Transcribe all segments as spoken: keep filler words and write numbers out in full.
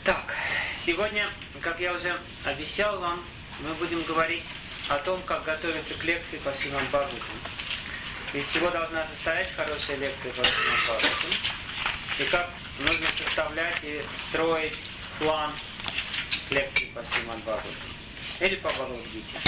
Так, сегодня, как я уже обещал вам, мы будем говорить о том, как готовиться к лекции по Шримад Бхагаватам, из чего должна состоять хорошая лекция по Шримад Бхагаватам, и как нужно составлять и строить план лекции по Шримад Бхагаватам, или по Бхагавад-гите.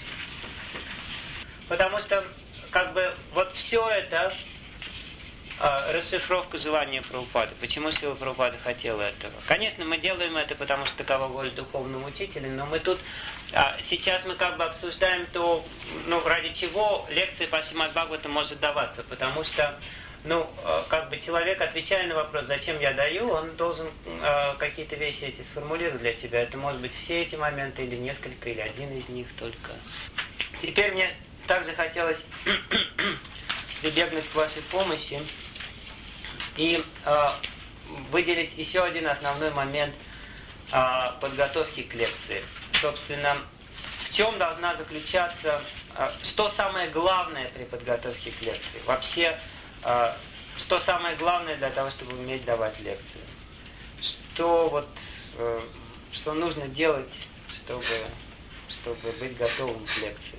Потому что, как бы, вот все это э, расшифровка желания Прабхупады. Почему Шрила Прабхупада хотела этого? Конечно, мы делаем это, потому что такова воля духовного учителя, но мы тут, э, сейчас мы как бы обсуждаем то, ну, ради чего лекция по Шримад Бхагаватам может даваться. Потому что, ну, э, как бы человек, отвечая на вопрос, зачем я даю, он должен э, какие-то вещи эти сформулировать для себя. Это может быть все эти моменты, или несколько, или один из них только. Теперь мне также хотелось прибегнуть к вашей помощи и э, выделить еще один основной момент э, подготовки к лекции. Собственно, в чем должна заключаться, э, что самое главное при подготовке к лекции? Вообще, э, что самое главное для того, чтобы уметь давать лекции? Что, вот, э, что нужно делать, чтобы, чтобы быть готовым к лекции?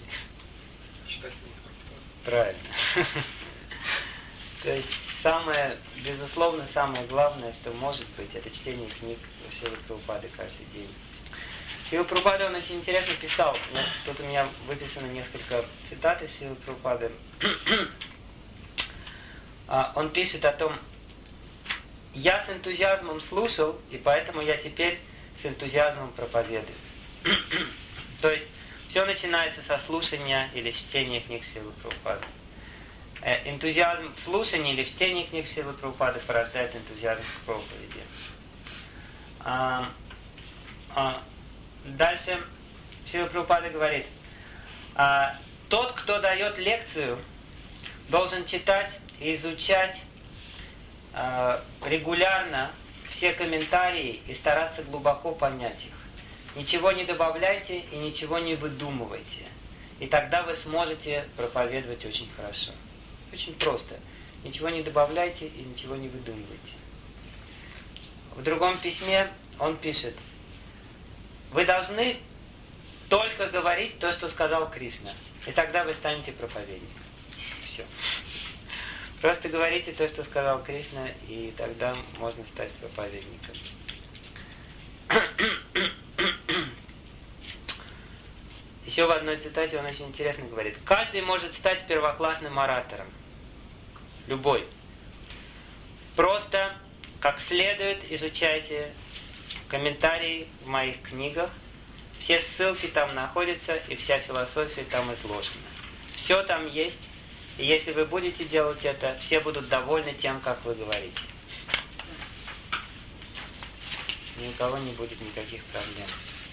Правильно. То есть самое, безусловно, самое главное, что может быть, это чтение книг Шрилы Прабхупады каждый день. Шрила Прабхупада, он очень интересно писал. Тут у меня выписано несколько цитат из Шрилы Прабхупады. Он пишет о том: «Я с энтузиазмом слушал, и поэтому я теперь с энтузиазмом проповедую». То есть все начинается со слушания или чтения книг Шрилы Прабхупады. Энтузиазм в слушании или в чтении книг Шрилы Прабхупады порождает энтузиазм к проповеди. А, а, дальше Шрила Прабхупада говорит: а, тот, кто дает лекцию, должен читать и изучать а, регулярно все комментарии и стараться глубоко понять их. Ничего не добавляйте и ничего не выдумывайте. И тогда вы сможете проповедовать очень хорошо. Очень просто. Ничего не добавляйте и ничего не выдумывайте. В другом письме он пишет: вы должны только говорить то, что сказал Кришна. И тогда вы станете проповедником. Все. Просто говорите то, что сказал Кришна, и тогда можно стать проповедником. Еще в одной цитате он очень интересно говорит: каждый может стать первоклассным оратором. Любой. Просто как следует изучайте комментарии в моих книгах. Все ссылки там находятся, и вся философия там изложена. Все там есть, и если вы будете делать это, все будут довольны тем, как вы говорите. Ни у кого не будет никаких проблем.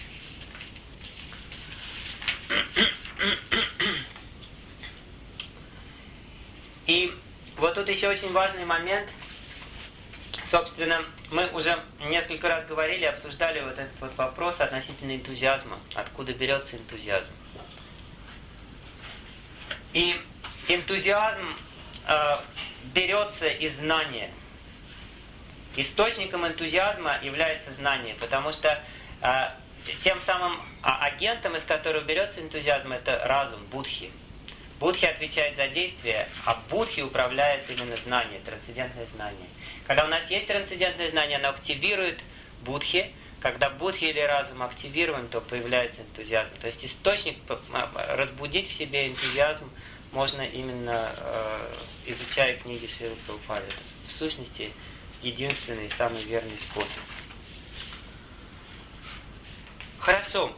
И вот тут еще очень важный момент. Собственно, мы уже несколько раз говорили, обсуждали вот этот вот вопрос относительно энтузиазма. Откуда берется энтузиазм? И энтузиазм э, берется из знания. Источником энтузиазма является знание, потому что э, тем самым агентом, из которого берется энтузиазм, это разум, будхи. Будхи отвечает за действие, а будхи управляет именно знание, трансцендентное знание. Когда у нас есть трансцендентное знание, оно активирует будхи. Когда будхи или разум активирован, то появляется энтузиазм. То есть источник, разбудить в себе энтузиазм можно именно э, изучая книги Шрилы Прабхупады. Это, в сущности, единственный, самый верный способ. Хорошо.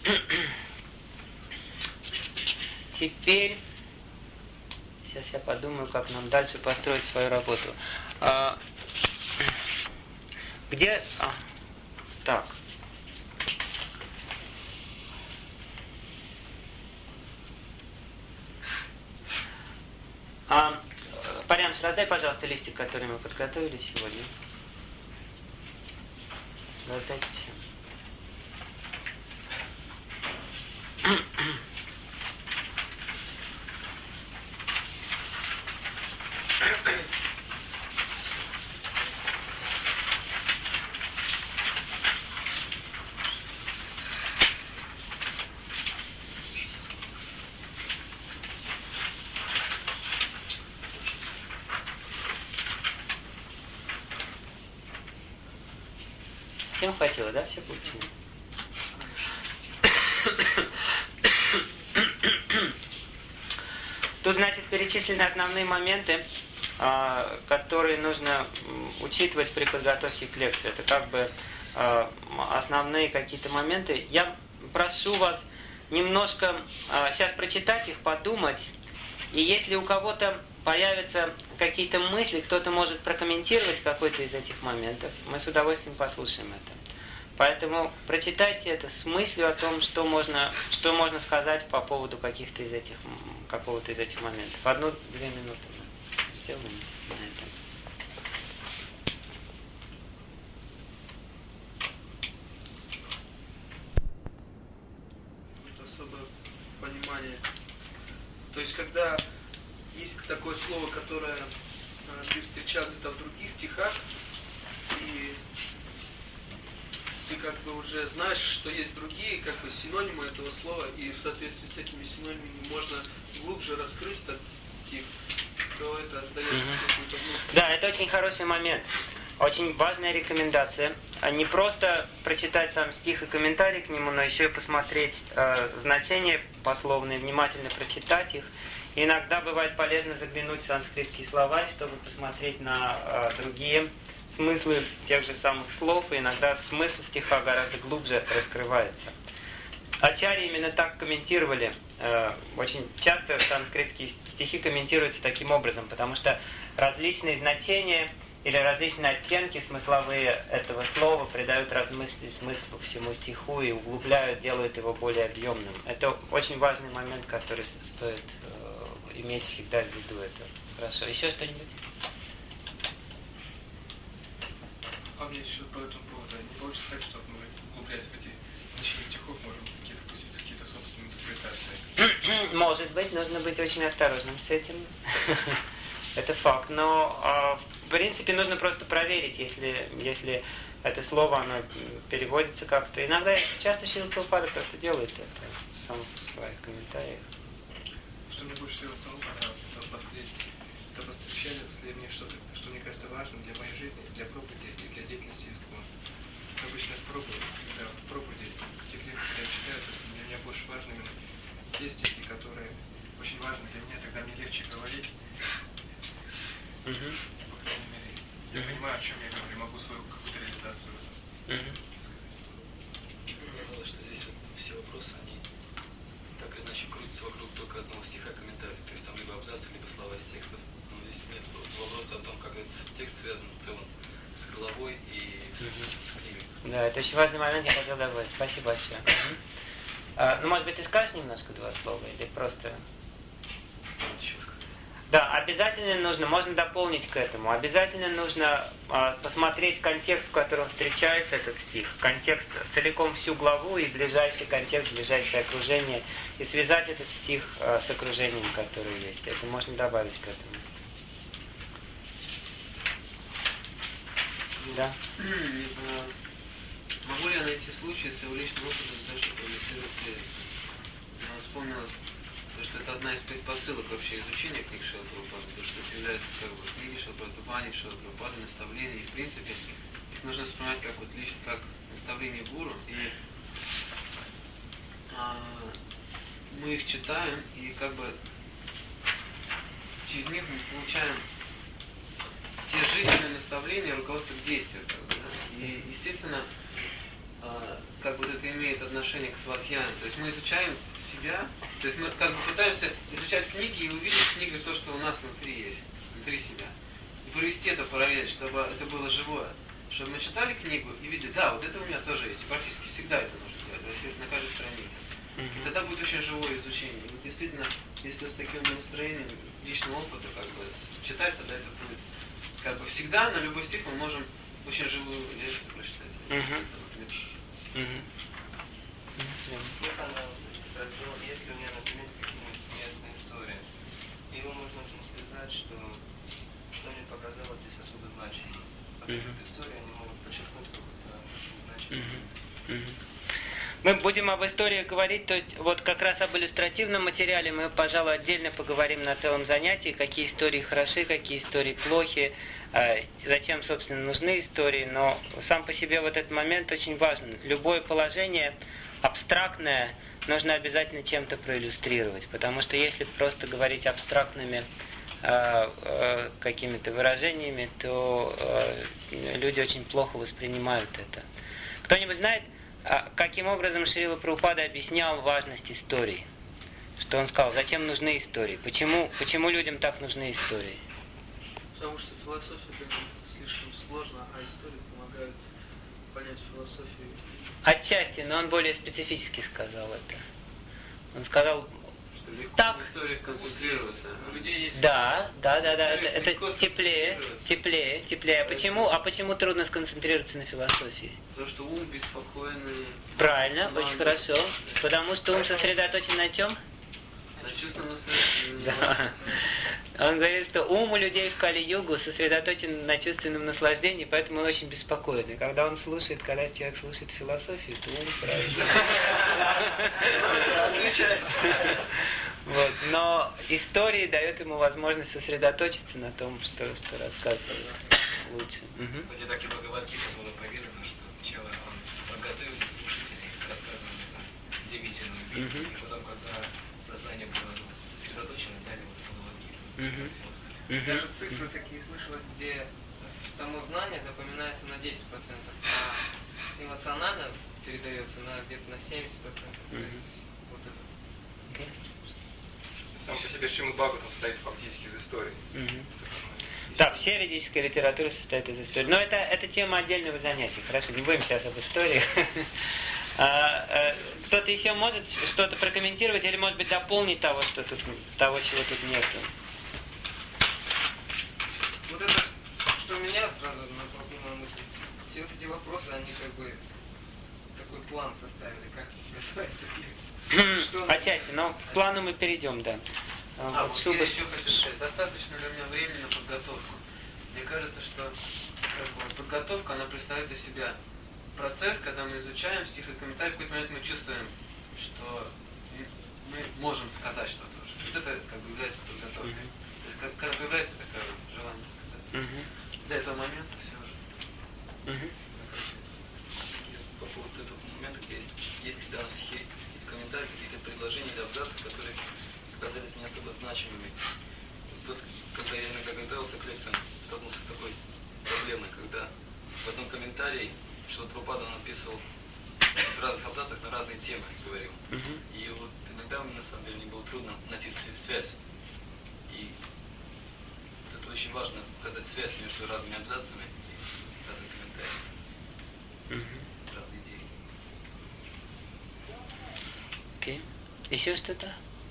Теперь, сейчас я подумаю, как нам дальше построить свою работу. А, где... А, так. А, Парямш, раздай, пожалуйста, листик, который мы подготовили сегодня. Раздайте всем. Всем хватило, да? Все получили? Тут, значит, перечислены основные моменты, которые нужно учитывать при подготовке к лекции. Это как бы основные какие-то моменты. Я прошу вас немножко сейчас прочитать их, подумать. И если у кого-то появятся какие-то мысли, кто-то может прокомментировать какой-то из этих моментов, мы с удовольствием послушаем это. Поэтому прочитайте это с мыслью о том, что можно, что можно сказать по поводу каких-то из этих, какого-то из этих моментов. Одну-две минуты мы сделаем на это. Особое понимание. То есть, когда есть такое слово, которое э, ты встречал где-то в других стихах, и ты как бы уже знаешь, что есть другие как бы синонимы этого слова, и в соответствии с этими синонимами можно глубже раскрыть этот стих, то это дает mm-hmm. какую-то внутреннюю... Да, это очень хороший момент. Очень важная рекомендация. Не просто прочитать сам стих и комментарий к нему, но еще и посмотреть э, значения пословные, внимательно прочитать их. И иногда бывает полезно заглянуть в санскритский словарь, чтобы посмотреть на э, другие смыслы тех же самых слов, и иногда смысл стиха гораздо глубже раскрывается. Ачарьи именно так комментировали. Очень часто санскритские стихи комментируются таким образом, потому что различные значения или различные оттенки смысловые этого слова придают размыслить смыслу всему стиху и углубляют, делают его более объемным. Это очень важный момент, который стоит иметь всегда в виду. Это хорошо. Еще что-нибудь? А мне еще по этому поводу не получится так, что мы, углубляясь в эти значения стихов, можем какие-то пустить какие-то собственные интерпретации. Может быть, нужно быть очень осторожным с этим. Это факт. Но, в принципе, нужно просто проверить, если, если это слово, оно переводится как-то. Иногда, часто Шрила Прабхупада просто делает это сам в своих комментариях. Что мне больше всего самому понравилось, это последнее. Это посвящение мне что-то, что мне кажется важным для моей жизни, для проповеди и для деятельности искусства. Обычно в проповеди, когда в проповеди, в тех лекциях я читаю, то для меня больше важны именно те стихи, которые очень важны для меня, тогда мне легче говорить. Uh-huh. По крайней мере, я uh-huh. понимаю, о чем я говорю, могу свою какую-то реализацию uh-huh. сказать. Мне казалось, что здесь все вопросы, они так или иначе крутятся вокруг только одного стиха комментария. То есть там либо абзацы, либо слова из текстов. Но здесь нет вопроса о том, как этот текст связан в целом с головой и uh-huh. с книгой. Да, это очень важный момент, я хотел добавить. Спасибо большое. Uh-huh. А, ну, может быть, ты скажешь немножко два слова или просто... Еще сказать. Да, обязательно нужно, можно дополнить к этому, обязательно нужно э, посмотреть контекст, в котором встречается этот стих, контекст, целиком всю главу и ближайший контекст, ближайшее окружение, и связать этот стих э, с окружением, которое есть. Это можно добавить к этому. Да? Мне понравилось. Могу ли я найти случай своего личного опыта для того, чтобы проиллюстрировать тезис? Вспомнилось, что это одна из предпосылок вообще изучения книг Шрилы Прабхупады, то, что это является как бы книги Шрилы Прабхупады, Шрилы Прабхупады, наставления, и в принципе их нужно воспринимать как вот лишь как наставление гуру, и а, мы их читаем, и как бы через них мы получаем те жизненные наставления, руководство к действию, как бы, да? И естественно, а, как бы это имеет отношение к свадхьяне, то есть мы изучаем себя, то есть мы как бы пытаемся изучать книги и увидеть в книгах то, что у нас внутри есть, внутри себя. И провести это параллель, чтобы это было живое. Чтобы мы читали книгу и видели, да, вот это у меня тоже есть. И практически всегда это нужно делать, то есть на каждой странице. И тогда будет очень живое изучение. И вот действительно, если с таким настроением личного опыта как бы читать, тогда это будет как бы всегда на любой стих мы можем очень живую лекцию прочитать. Mm-hmm. Мне понравилось раздел, если у меня, например, какие-нибудь местные истории. Его можно очень сказать, что что мне показало здесь особое значение. Потому что истории они могут подчеркнуть какое-то очень значение. Мы будем об истории говорить, то есть вот как раз об иллюстративном материале мы, пожалуй, отдельно поговорим на целом занятии, какие истории хороши, какие истории плохи, зачем, собственно, нужны истории, но сам по себе вот этот момент очень важен. Любое положение абстрактное нужно обязательно чем-то проиллюстрировать, потому что если просто говорить абстрактными э, э, какими-то выражениями, то э, люди очень плохо воспринимают это. Кто-нибудь знает, каким образом Шрила Прабхупада объяснял важность истории? Что он сказал, зачем нужны истории? Почему, почему людям так нужны истории? Потому что философия для них слишком сложна, а истории помогают понять философию. Отчасти, но он более специфически сказал это. Он сказал, Что легко так. в историях концентрироваться. У людей есть... Да, да, да, да, это, это легко теплее, сконцентрироваться. теплее, теплее. А почему, а почему трудно сконцентрироваться на философии? Потому что ум беспокойный. Правильно, сама очень хорошо. Потому что ум сосредоточен на чем? На чувственном наслаждении. Да. Он говорит, что ум у людей в Кали-югу сосредоточен на чувственном наслаждении, поэтому он очень беспокоен. И когда он слушает, когда человек слушает философию, то ум сразу же... Отличается. Вот. Но истории дают ему возможность сосредоточиться на том, что, что рассказывает лучше. Угу. Вот и так и Бхагавад-гита было поведано, что сначала он подготовил слушателей к рассказам это удивительную битву, Мгм. и потом, когда сознание было ну, сосредоточено, дали вот Бхагавад-гиту. Мгм. философию. Даже цифры такие слышалось, где само знание запоминается на десять процентов, а эмоционально передается на где-то на семьдесят процентов. То Мгм. есть вот это. Окей. Сам по себе Шримад Бхагаватам состоит фактически из истории. Мгм. Да, вся ведическая литература состоит из истории. Но это, это тема отдельного занятия. Хорошо, не будем сейчас об истории. А, а, кто-то еще может что-то прокомментировать или, может быть, дополнить того, что тут, того, чего тут нету? Вот это, что меня сразу натолкнуло на мысль. Все вот эти вопросы, они как бы с- такой план составили, как готовится лекция. Что он- Отчасти, но к плану мы перейдем, да. А, Вот вот Шуба- я еще хочу сказать, достаточно ли у меня времени на подготовку? Мне кажется, что как бы, подготовка, она представляет из себя процесс, когда мы изучаем стих и комментарий, в какой-то момент мы чувствуем, что мы можем сказать что-то уже. Вот это как бы является подготовкой. Мгм. То есть как, когда появляется такое вот желание сказать. Мгм. До этого момента все уже Мгм. заканчивается. По поводу этого момента есть, есть в данном стихе какие-то комментарии, какие-то предложения или абзацы, которые казались мне особо значимыми. Просто когда я иногда готовился к лекциям, столкнулся с такой проблемой, когда в одном комментарии Шрила Прабхупада написывал в разных абзацах на разные темы говорил. Мгм. И вот иногда мне на самом деле не было трудно найти св- связь. И вот это очень важно, указать связь между разными абзацами и разными комментариями, Мгм. разные идеи. Окей. Еще что-то?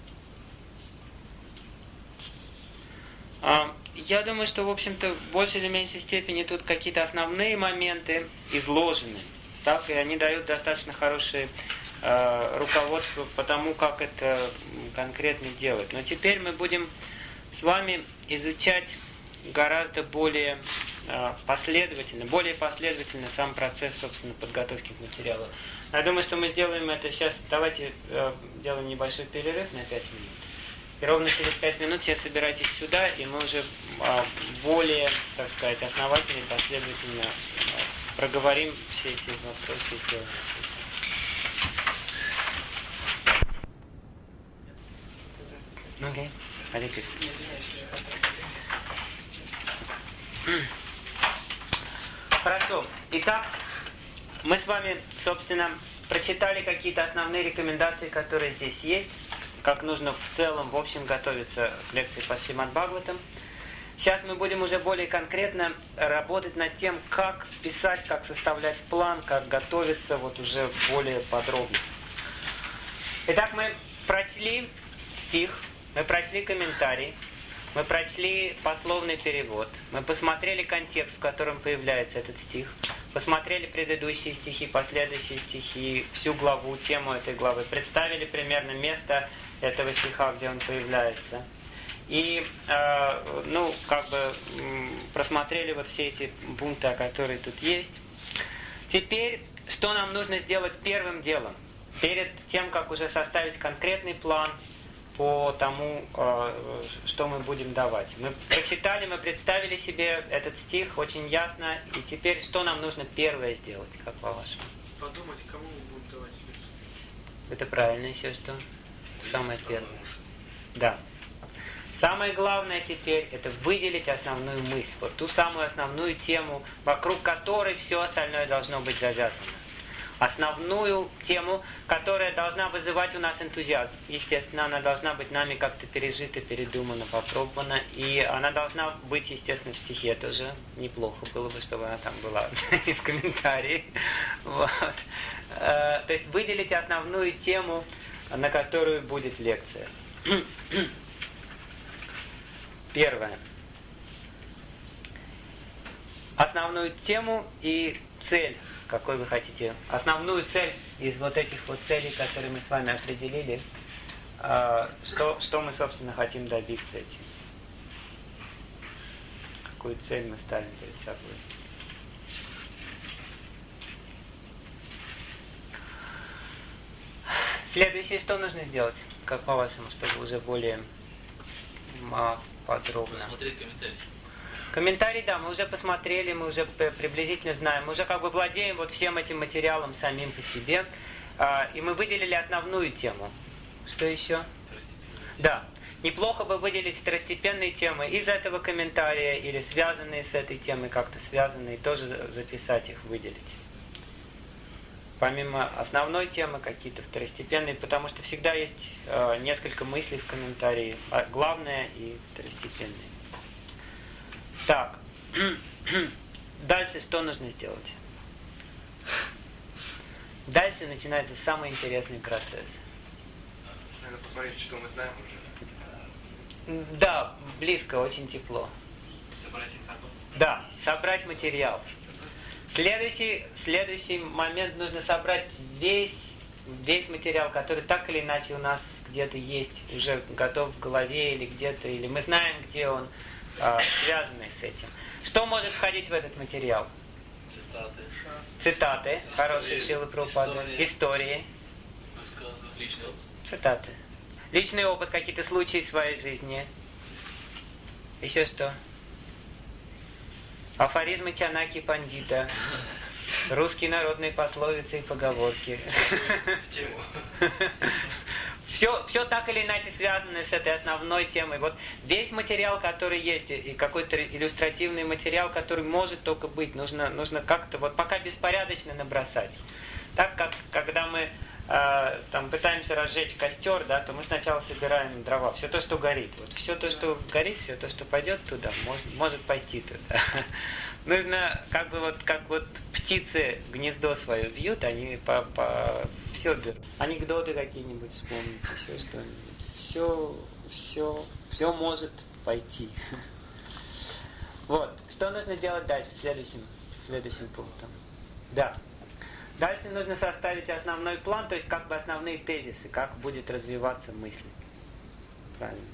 А, я думаю, что, в общем-то, в большей или меньшей степени тут какие-то основные моменты изложены. Так, и они дают достаточно хорошее э, руководство по тому, как это м, конкретно делать. Но теперь мы будем с вами изучать гораздо более э, последовательно, более последовательно сам процесс, собственно, подготовки к материалу. Я думаю, что мы сделаем это сейчас. Давайте э, сделаем небольшой перерыв на пять минут. И ровно через пять минут все собирайтесь сюда, и мы уже э, более, так сказать, основательно и последовательно э, проговорим все эти вопросы и сделаем все это. Окей. Харе Кришна. Хорошо. Итак, мы с вами, собственно, прочитали какие-то основные рекомендации, которые здесь есть, как нужно в целом, в общем, готовиться к лекции по Шримад Бхагаватам. Сейчас мы будем уже более конкретно работать над тем, как писать, как составлять план, как готовиться вот уже более подробно. Итак, мы прочли стих, мы прочли комментарий, мы прочли пословный перевод, мы посмотрели контекст, в котором появляется этот стих, посмотрели предыдущие стихи, последующие стихи, всю главу, тему этой главы, представили примерно место этого стиха, где он появляется. И, э, ну, как бы м, просмотрели вот все эти пункты, которые тут есть. Теперь, что нам нужно сделать первым делом? перед тем, как уже составить конкретный план по тому, что мы будем давать. Мы прочитали, мы представили себе этот стих очень ясно, и теперь что нам нужно первое сделать, как по-вашему? Подумать, кому мы будем давать лекцию. Это правильно, еще что? Самое первое. Да. Самое главное теперь это выделить основную мысль, вот ту самую основную тему, вокруг которой все остальное должно быть завязано. Основную тему, которая должна вызывать у нас энтузиазм. Естественно, она должна быть нами как-то пережита, передумана, попробована. И она должна быть, естественно, в стихе тоже. Неплохо было бы, чтобы она там была и в комментарии. Вот. То есть выделить основную тему, на которую будет лекция. Первое. Основную тему и цель, какой вы хотите. Основную цель из вот этих вот целей, которые мы с вами определили, что, что мы, собственно, хотим добиться этим. Какую цель мы ставим перед собой. Следующее, что нужно сделать, как по-вашему, чтобы уже более подробно. Посмотреть комментарии. Комментарий, да, мы уже посмотрели, мы уже приблизительно знаем, мы уже как бы владеем вот всем этим материалом самим по себе, и мы выделили основную тему. Что еще? Да, неплохо бы выделить второстепенные темы из этого комментария или связанные с этой темой, как-то связанные, тоже записать их, выделить. Помимо основной темы какие-то второстепенные, потому что всегда есть э, несколько мыслей в комментарии, а главное и второстепенные. Так, дальше что нужно сделать? Дальше начинается самый интересный процесс. Надо посмотреть, что мы знаем уже. Да, близко, очень тепло. Собрать информацию. Да, собрать материал. Следующий, следующий момент нужно собрать весь, весь материал, который так или иначе у нас где-то есть, уже готов в голове или где-то, или мы знаем, где он, э, связанный с этим. Что может входить в этот материал? Цитаты. Цитаты, Истории. хорошие силы Прабхупады. Истории. Истории. Рассказы. Личный опыт. Цитаты. Личный опыт, какие-то случаи своей жизни. Еще что? Афоризмы Чанаки Пандита. Русские народные пословицы и поговорки. В тему. Все, все так или иначе связано с этой основной темой. Вот весь материал, который есть, и какой-то иллюстративный материал, который может только быть, нужно, нужно как-то вот пока беспорядочно набросать. Так как когда мы э, там пытаемся разжечь костер, да, то мы сначала собираем дрова. Все то, что горит. Вот все то, что горит, все то, что пойдет туда, может, может пойти туда. Нужно, как бы вот, как вот птицы гнездо свое вьют, они по, по все берут. Анекдоты какие-нибудь вспомнить, еще что-нибудь. Все, все, все может пойти. Вот. Что нужно делать дальше, следующим, следующим пунктом? Да. Дальше нужно составить основной план, то есть как бы основные тезисы, как будет развиваться мысль. Правильно.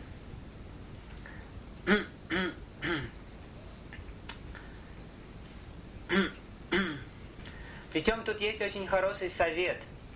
Причем тут есть очень хороший совет.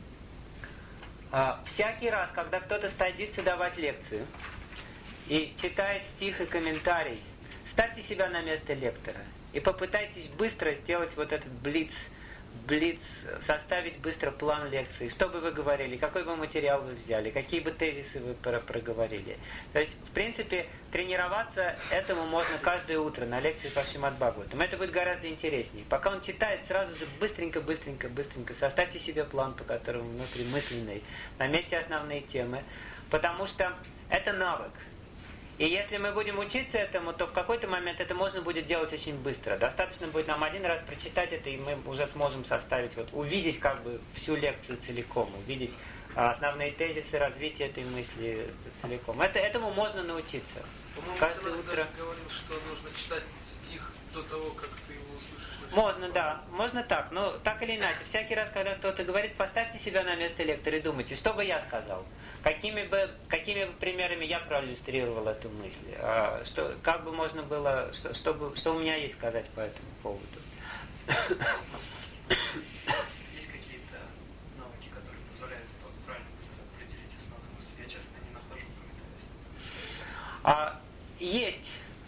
Всякий раз, когда кто-то садится давать лекцию и читает стих и комментарий, ставьте себя на место лектора и попытайтесь быстро сделать вот этот блиц, блиц, составить быстро план лекции. Что бы вы говорили, какой бы материал вы взяли, какие бы тезисы вы проговорили. То есть, в принципе, тренироваться этому можно каждое утро на лекции по Шримад Бхагаватам. Это будет гораздо интереснее. Пока он читает, сразу же быстренько, быстренько, быстренько составьте себе план, по которому внутри мысленный, наметьте основные темы, потому что это навык. И если мы будем учиться этому, то в какой-то момент это можно будет делать очень быстро. Достаточно будет нам один раз прочитать это, и мы уже сможем составить, вот, увидеть как бы всю лекцию целиком, увидеть а, основные тезисы развития этой мысли целиком. Это, этому можно научиться. По-моему, Каждое ты утро. даже говорил, что нужно читать стих до того, как ты его услышишь. Можно, да, можно так, но так или иначе, всякий раз, когда кто-то говорит, поставьте себя на место лектора и думайте, что бы я сказал, какими бы, какими бы примерами я проиллюстрировал эту мысль, а, что, как бы можно было, что, что, бы, что у меня есть сказать по этому поводу. Есть какие-то навыки, которые позволяют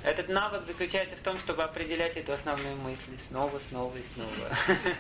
Этот навык заключается в том, чтобы определять эту основную мысль снова, снова и снова.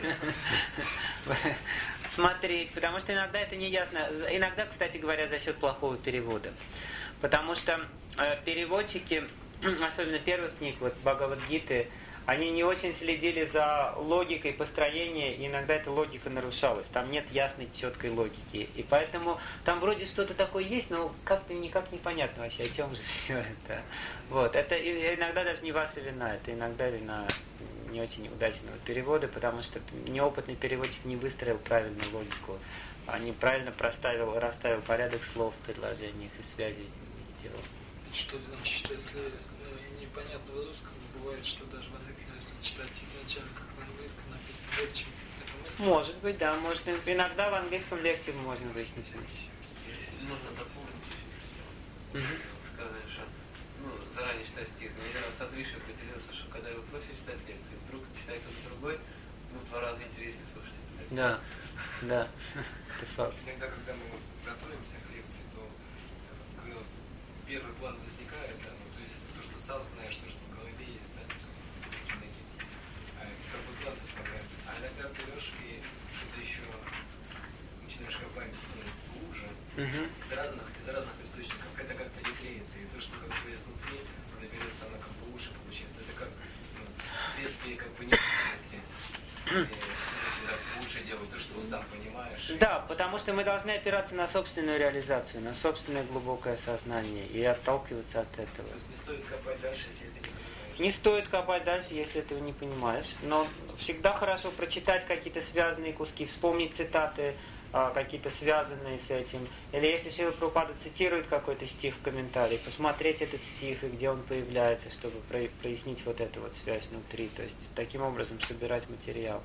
Смотреть, потому что иногда это не ясно. Иногда, кстати говоря, за счет плохого перевода. Потому что э, переводчики, особенно первых книг, вот Бхагавад-гиты, они не очень следили за логикой построения, и иногда эта логика нарушалась. Там нет ясной, четкой логики. И поэтому там вроде что-то такое есть, но как-то никак непонятно вообще, о чем же все это. Вот. Это иногда даже не ваша вина, это иногда вина не очень удачного перевода, потому что неопытный переводчик не выстроил правильную логику, а неправильно проставил, расставил порядок слов в предложениях и связи делал. Что значит, что если э, непонятно в русском, бывает, что даже возникнет, если читать изначально, как на английском написано, легче это мысль? Может быть, да, может, иногда в английском легче можно выяснить. Если нужно дополнить, Угу. сказать, что ну, заранее читать стих. Но один раз Садвиша поделился, что когда его просят читать лекции, вдруг читает кто-то другой, ну, в два раза интереснее слушать эти лекции. Да, да, это факт. Иногда, когда мы готовимся к лекции, то когда первый план возникает, да, ну, то есть то, что сам знаешь, то, что в голове есть, да, то есть, а, какой план составляется. А иногда берешь и ты еще начинаешь копать ну, глубже, Угу. из разных, из разных источников, это как-то не клеится. И то, что как бы изнутри, оно берется, оно как бы лучше получается. Это как ну, следствие как бы необходимости. Лучше делать то, что сам понимаешь. Да, потому что мы должны опираться на собственную реализацию, на собственное глубокое сознание и отталкиваться от этого. То есть не стоит копать дальше, если ты не понимаешь. Не стоит копать дальше, если этого не понимаешь. Но всегда хорошо прочитать какие-то связанные куски, вспомнить цитаты, какие-то связанные с этим. Или если Шрила Прабхупада цитирует какой-то стих в комментарии, посмотреть этот стих и где он появляется, чтобы прояснить вот эту вот связь внутри. То есть таким образом собирать материал.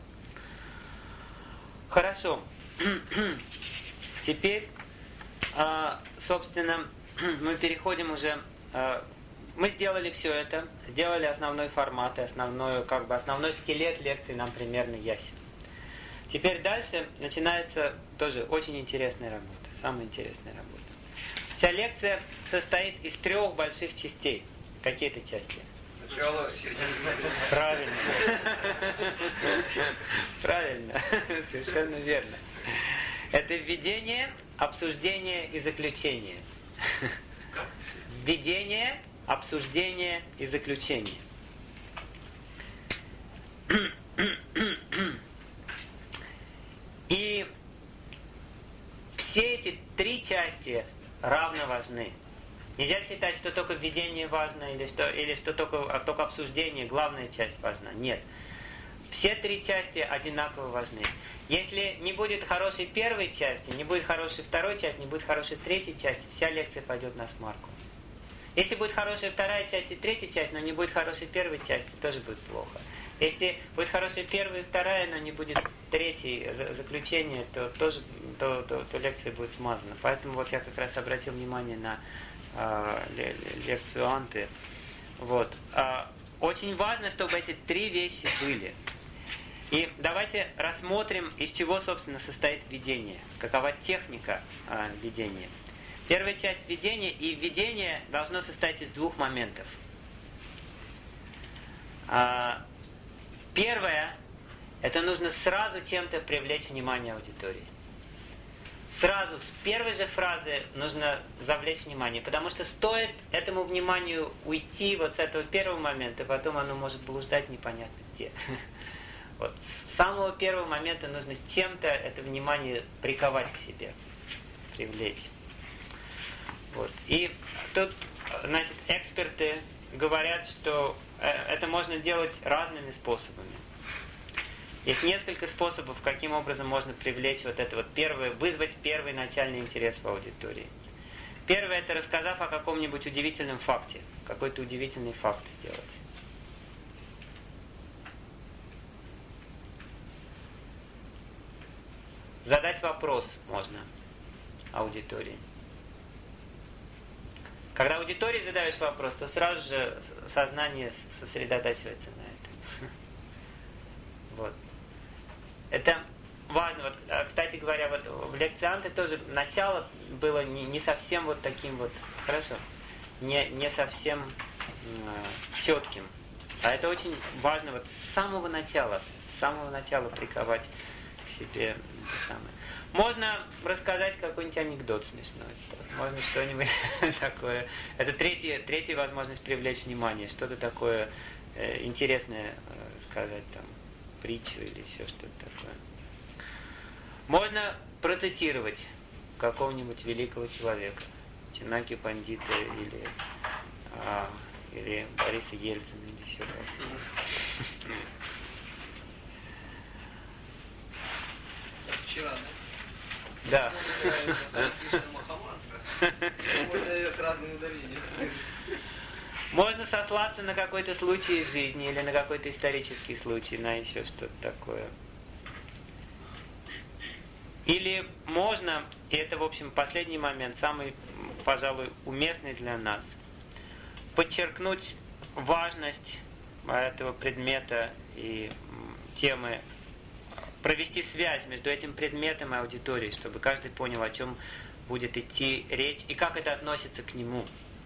Хорошо. Теперь, собственно, мы переходим уже. Мы сделали все это, сделали основной формат и основной, как бы основной скелет лекции нам примерно ясен. Теперь дальше начинается тоже очень интересная работа, самая интересная работа. Вся лекция состоит из трех больших частей. Какие это части? Начало, середина. Правильно. Правильно. Совершенно верно. Это введение, обсуждение и заключение. Введение, обсуждение и заключение. И все эти три части равно важны. Нельзя считать, что только введение важно, или что, или что только, только обсуждение, главная часть важна. Нет. Все три части одинаково важны. Если не будет хорошей первой части, не будет хорошей второй части, не будет хорошей третьей части, вся лекция пойдет на смарку. Если будет хорошая вторая часть и третья часть, но не будет хорошей первой части, тоже будет плохо. Если будет хорошая первая и вторая, но не будет третьей заключения, то тоже то, то, то лекция будет смазана. Поэтому вот я как раз обратил внимание на э, лекцию Анты. Вот. Э, очень важно, чтобы эти три вещи были. И давайте рассмотрим, из чего, собственно, состоит введение. Какова техника э, введения. Первая часть введения, и введение должно состоять из двух моментов. Э, Первое, это нужно сразу чем-то привлечь внимание аудитории. Сразу, с первой же фразы нужно завлечь внимание, потому что стоит этому вниманию уйти вот с этого первого момента, потом оно может блуждать непонятно где. Вот, с самого первого момента нужно чем-то это внимание приковать к себе, привлечь. Вот. И тут, значит, эксперты говорят, что это можно делать разными способами. Есть несколько способов, каким образом можно привлечь вот это вот первое, вызвать первый начальный интерес в аудитории. Первое, это рассказав о каком-нибудь удивительном факте, какой-то удивительный факт сделать. Задать вопрос можно аудитории. Когда аудитории задаешь вопрос, то сразу же сознание сосредотачивается на этом. Вот. Это важно. Вот, кстати говоря, вот в лекции Анты тоже начало было не, не совсем вот таким вот, хорошо, не, не совсем четким. А это очень важно вот с самого начала, с самого начала приковать к себе это самое. Можно рассказать какой-нибудь анекдот смешной, можно что-нибудь такое. Это третья, третья возможность привлечь внимание, что-то такое э, интересное э, сказать, там, притчу или еще что-то такое. Можно процитировать какого-нибудь великого человека, Чинаки Пандита или, а, или Бориса Ельцина или еще кого-то. Вчера, да? Да. Можно ее с разным ударением. Можно сослаться на какой-то случай из жизни или на какой-то исторический случай, на еще что-то такое. Или можно, и это, в общем, последний момент, самый, пожалуй, уместный для нас, подчеркнуть важность этого предмета и темы, провести связь между этим предметом и аудиторией, чтобы каждый понял, о чем будет идти речь и как это относится к нему.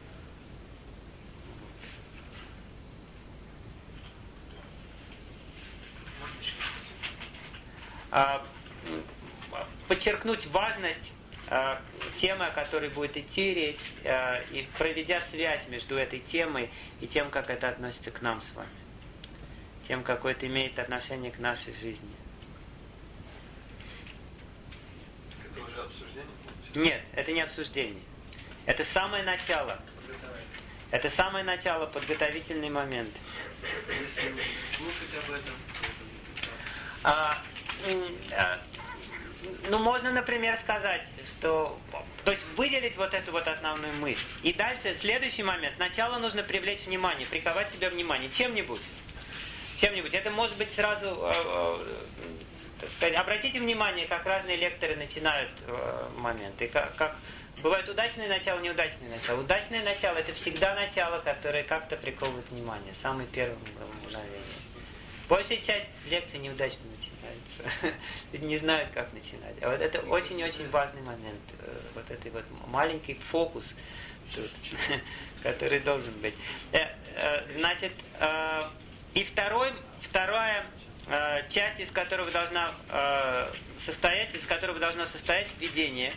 Подчеркнуть важность э, темы, о которой будет идти речь, э, и проведя связь между этой темой и тем, как это относится к нам с вами, тем, какое это имеет отношение к нашей жизни. Это уже обсуждение? Нет, это не обсуждение. Это самое начало. Это самое начало, подготовительный момент. Если слушать об этом, А, а, ну, можно, например, сказать, что... То есть выделить вот эту вот основную мысль. И дальше, следующий момент. Сначала нужно привлечь внимание, приковать себе внимание чем-нибудь. Чем-нибудь. Это может быть сразу... Э, э, обратите внимание, как разные лекторы начинают э, моменты. Как, как бывает удачное начало, неудачное начало. Удачное начало — это всегда начало, которое как-то приковывает внимание. Самый первый мгновение. Большая часть лекций неудачно начинается. Не знают, как начинать. А вот это очень-очень важный момент. Вот этот вот маленький фокус тут, который должен быть. Значит, и второй, вторая часть, из которого должна состоять, из которого должно состоять введение,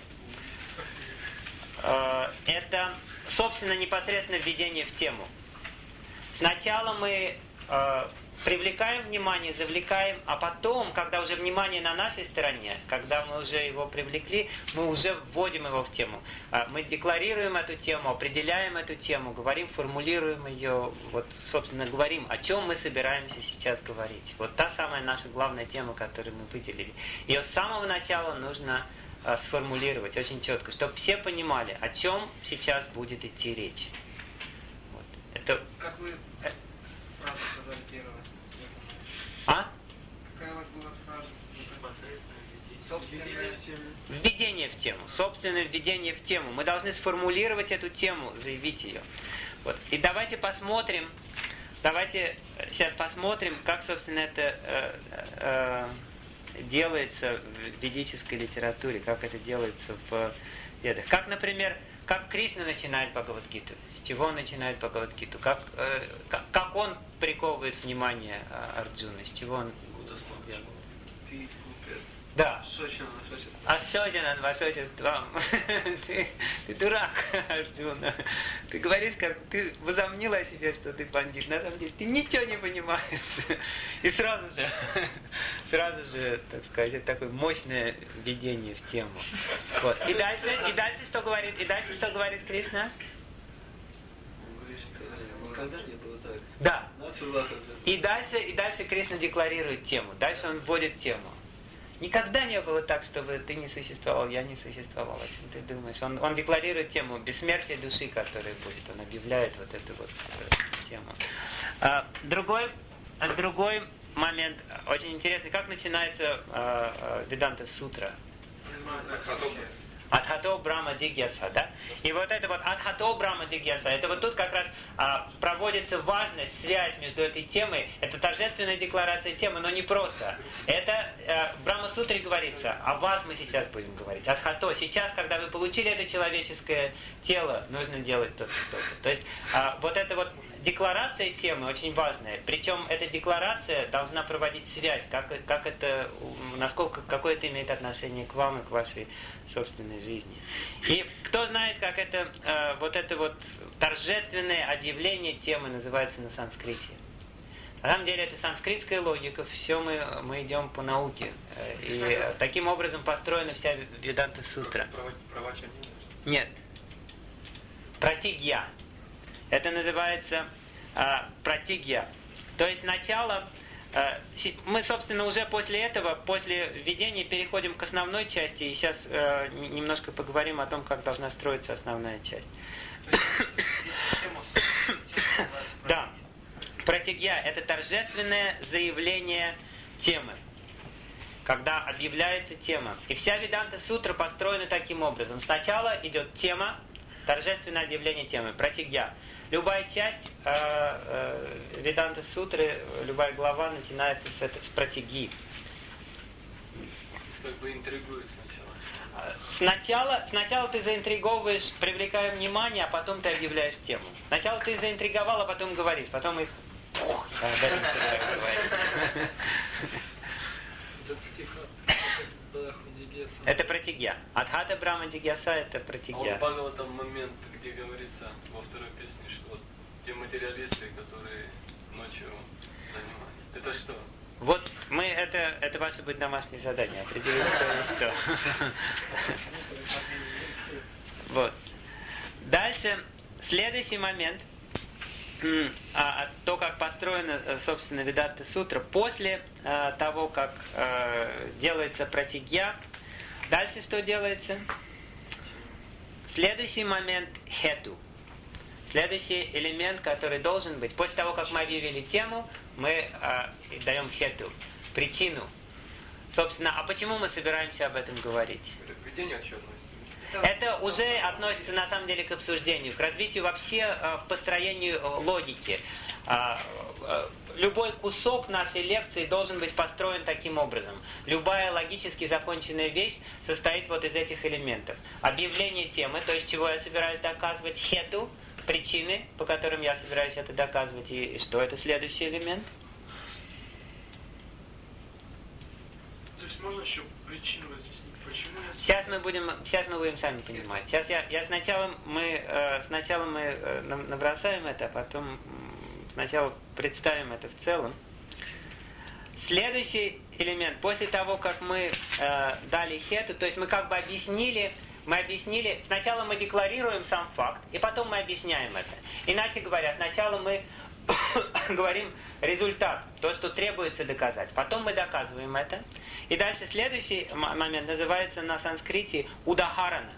это, собственно, непосредственно введение в тему. Сначала мы привлекаем внимание, завлекаем, а потом, когда уже внимание на нашей стороне, когда мы уже его привлекли, мы уже вводим его в тему. Мы декларируем эту тему, определяем эту тему, говорим, формулируем ее, вот, собственно, говорим, о чем мы собираемся сейчас говорить. Вот та самая наша главная тема, которую мы выделили. Ее с самого начала нужно сформулировать очень четко, чтобы все понимали, о чем сейчас будет идти речь. Вот. Это... Как вы фразу сказали первого? А? Какая у вас была фраза? Собственное в тему. Введение в тему. Собственное введение в тему. Мы должны сформулировать эту тему, заявить ее. Вот. И давайте посмотрим, давайте сейчас посмотрим, как, собственно, это э, э, делается в ведической литературе, как это делается в ведах. Как, например, как Кришна начинает Бхагавад-гиту, с чего он начинает Бхагавад-гиту, как, э, как, как он приковывает внимание Арджуны, с чего он... Ты глупец. Да. Шочин, Шочин. А Шочинан, Вашочин, вам. ты, ты дурак, Арджуна. Ты говоришь, как ты возомнила о себе, что ты пандит. На самом деле ты ничего не понимаешь. И сразу же, сразу же, так сказать, это такое мощное введение в тему. Вот. И дальше, и дальше что говорит, и дальше что говорит Кришна? Он говорит, что никогда не было так. Да. Начал И дальше, и дальше Кришна декларирует тему. Дальше он вводит тему. Никогда не было так, чтобы ты не существовал, я не существовал. О чем ты думаешь? Он, он декларирует тему бессмертия души, которая будет. Он объявляет вот эту вот э, тему. А, другой, другой момент, очень интересный. Как начинается э, э, Веданта Сутра? Адхато Брахма Джигьяса, да? И вот это вот Адхато Брахма Джигьяса, это вот тут как раз а, проводится важность, связь между этой темой. Это торжественная декларация темы, но не просто. Это а, в Брахма-сутре говорится, о вас мы сейчас будем говорить. Адхато, сейчас, когда вы получили это человеческое тело, нужно делать то-то, то-то. То есть а, вот это вот декларация темы очень важная. Причем эта декларация должна проводить связь, как, как это, насколько, какое это имеет отношение к вам и к вашей собственной жизни. И кто знает, как это, э, вот это вот торжественное объявление темы называется на санскрите. На самом деле это санскритская логика, все мы, мы идем по науке. И таким образом построена вся Веданта Сутра. Нет. Пратигья. Это называется э, пратигья. То есть начало, э, мы, собственно, уже после этого, после введения переходим к основной части, и сейчас э, немножко поговорим о том, как должна строиться основная часть. Да. Пратигья – это торжественное заявление темы, когда объявляется тема. И вся Веданта Сутра построена таким образом. Сначала идет тема, торжественное объявление темы, пратигья. Любая часть э, э, Веданта Сутры, любая глава начинается с, этой, с пратигьи. Как бы интригует сначала. Сначала, сначала ты заинтриговываешь, привлекая внимание, а потом ты объявляешь тему. Сначала ты заинтриговал, а потом говоришь, потом их... Этот стих это пратигья. Адхата Брахма Джигьяса это пратигья. А он Бхагава там момент, где говорится во второй песне, что вот те материалисты, которые ночью занимаются. Это что? Вот мы, это, это ваше будет домашнее задание, определить, что и что. Вот. Дальше, следующий момент, а, то, как построена, собственно, Веданта Сутра, после а, того, как а, делается пратигья, дальше что делается? Следующий момент – хету. Следующий элемент, который должен быть, после того, как мы объявили тему, мы а, даем хету, причину. Собственно, а почему мы собираемся об этом говорить? Это к ведению отчетности. Это уже относится на самом деле к обсуждению, к развитию вообще, к построению логики. Любой кусок нашей лекции должен быть построен таким образом. Любая логически законченная вещь состоит вот из этих элементов. Объявление темы, то есть чего я собираюсь доказывать, хету, причины, по которым я собираюсь это доказывать, и, и что это следующий элемент. То есть можно еще причину разъяснить? Почему я... Сейчас мы будем, сейчас мы будем сами понимать. Сейчас я, я сначала мы, э, сначала мы э, набросаем это, а потом э, сначала представим это в целом. Следующий элемент, после того, как мы э, дали хету, то есть мы как бы объяснили, мы объяснили, сначала мы декларируем сам факт, и потом мы объясняем это. Иначе говоря, сначала мы говорим результат, то, что требуется доказать. Потом мы доказываем это. И дальше следующий момент называется на санскрите удахарана.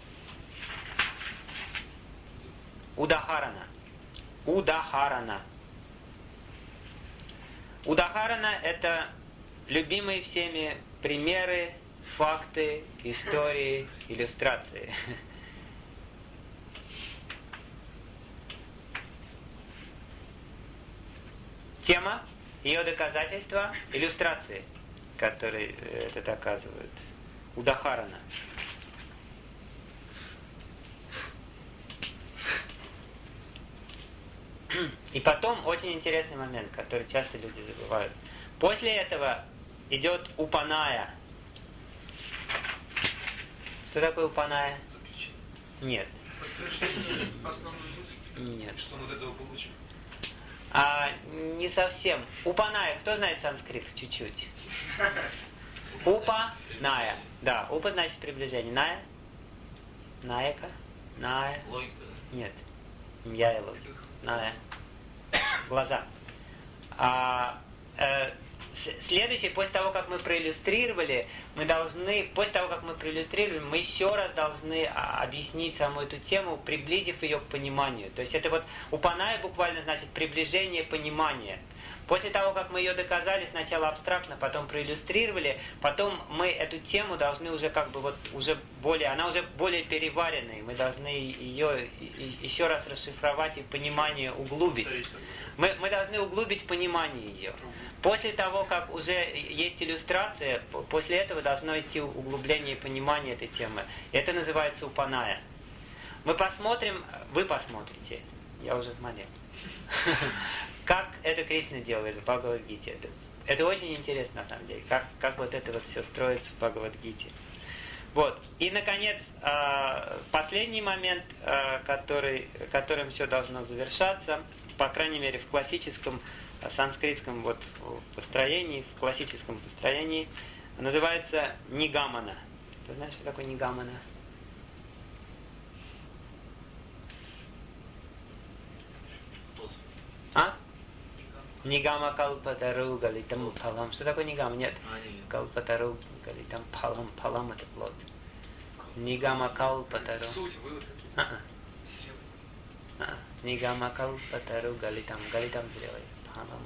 Удахарана. Удахарана. Удахарана – это любимые всеми примеры, факты, истории, иллюстрации. Тема, ее доказательства, иллюстрации, которые это доказывают. Удахарана. И потом очень интересный момент, который часто люди забывают. После этого идет упаная. Что такое упаная? Нет. Подтверждение основной мысли. Нет. Что мы от этого получим? А, не совсем. Упаная. Кто знает санскрит? Чуть-чуть. Упа-ная. Да, упа значит приближение. Ная? Наяка? Ная? Логика. Нет. Я и логика. Ная. Глаза. А, э, следующее, после того, как мы проиллюстрировали, мы должны, после того, как мы проиллюстрировали, мы еще раз должны объяснить саму эту тему, приблизив ее к пониманию. То есть это вот упаная буквально значит приближение понимания. После того, как мы ее доказали, сначала абстрактно, потом проиллюстрировали, потом мы эту тему должны уже как бы вот уже более, она уже более переваренная, мы должны ее еще раз расшифровать и понимание углубить. Мы, мы должны углубить понимание ее. После того, как уже есть иллюстрация, после этого должно идти углубление и понимание этой темы. Это называется упаная. Мы посмотрим, вы посмотрите я уже смотрел. Как это Кришна делает в Бхагавад-гите. Это, это очень интересно, на самом деле, как, как вот это вот все строится в Бхагавад-гите. Вот. И, наконец, последний момент, который, которым все должно завершаться, по крайней мере, в классическом санскритском вот построении, в классическом построении, называется нигамана. Ты знаешь, что такое нигамана? А? Нигама калпатару галитам палам. Что такое нигама? Нет. Калпатару галитам палам. Палам это плод. Нигама калпатару. Суть, вывод. Нигама калпатару галитам. Галитам зрелый. Палам.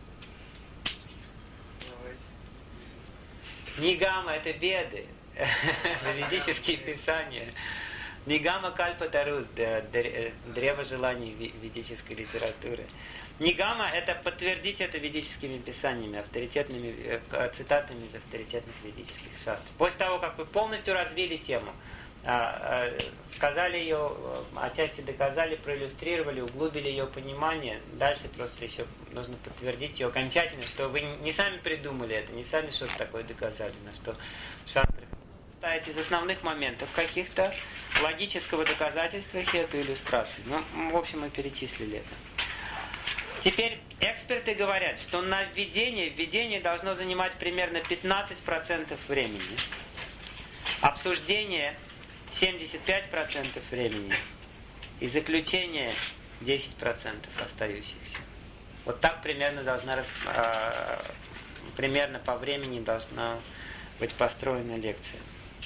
Нигама это беды. Ведические писания. Нигама кальпатару, древо желаний ведической литературы. Нигама это подтвердить это ведическими писаниями, авторитетными цитатами из авторитетных ведических шастр. После того, как вы полностью развили тему, сказали ее, отчасти доказали, проиллюстрировали, углубили ее понимание, дальше просто еще нужно подтвердить ее окончательно, что вы не сами придумали это, не сами что-то такое доказали, на что в шастрах состоит из основных моментов каких-то, логического доказательства эту иллюстрацию. Ну, в общем, мы перечислили это. Теперь эксперты говорят, что на введение, введение должно занимать примерно пятнадцать процентов времени, обсуждение семьдесят пять процентов времени и заключение десять процентов остающихся. Вот так примерно должна э, примерно по времени должна быть построена лекция.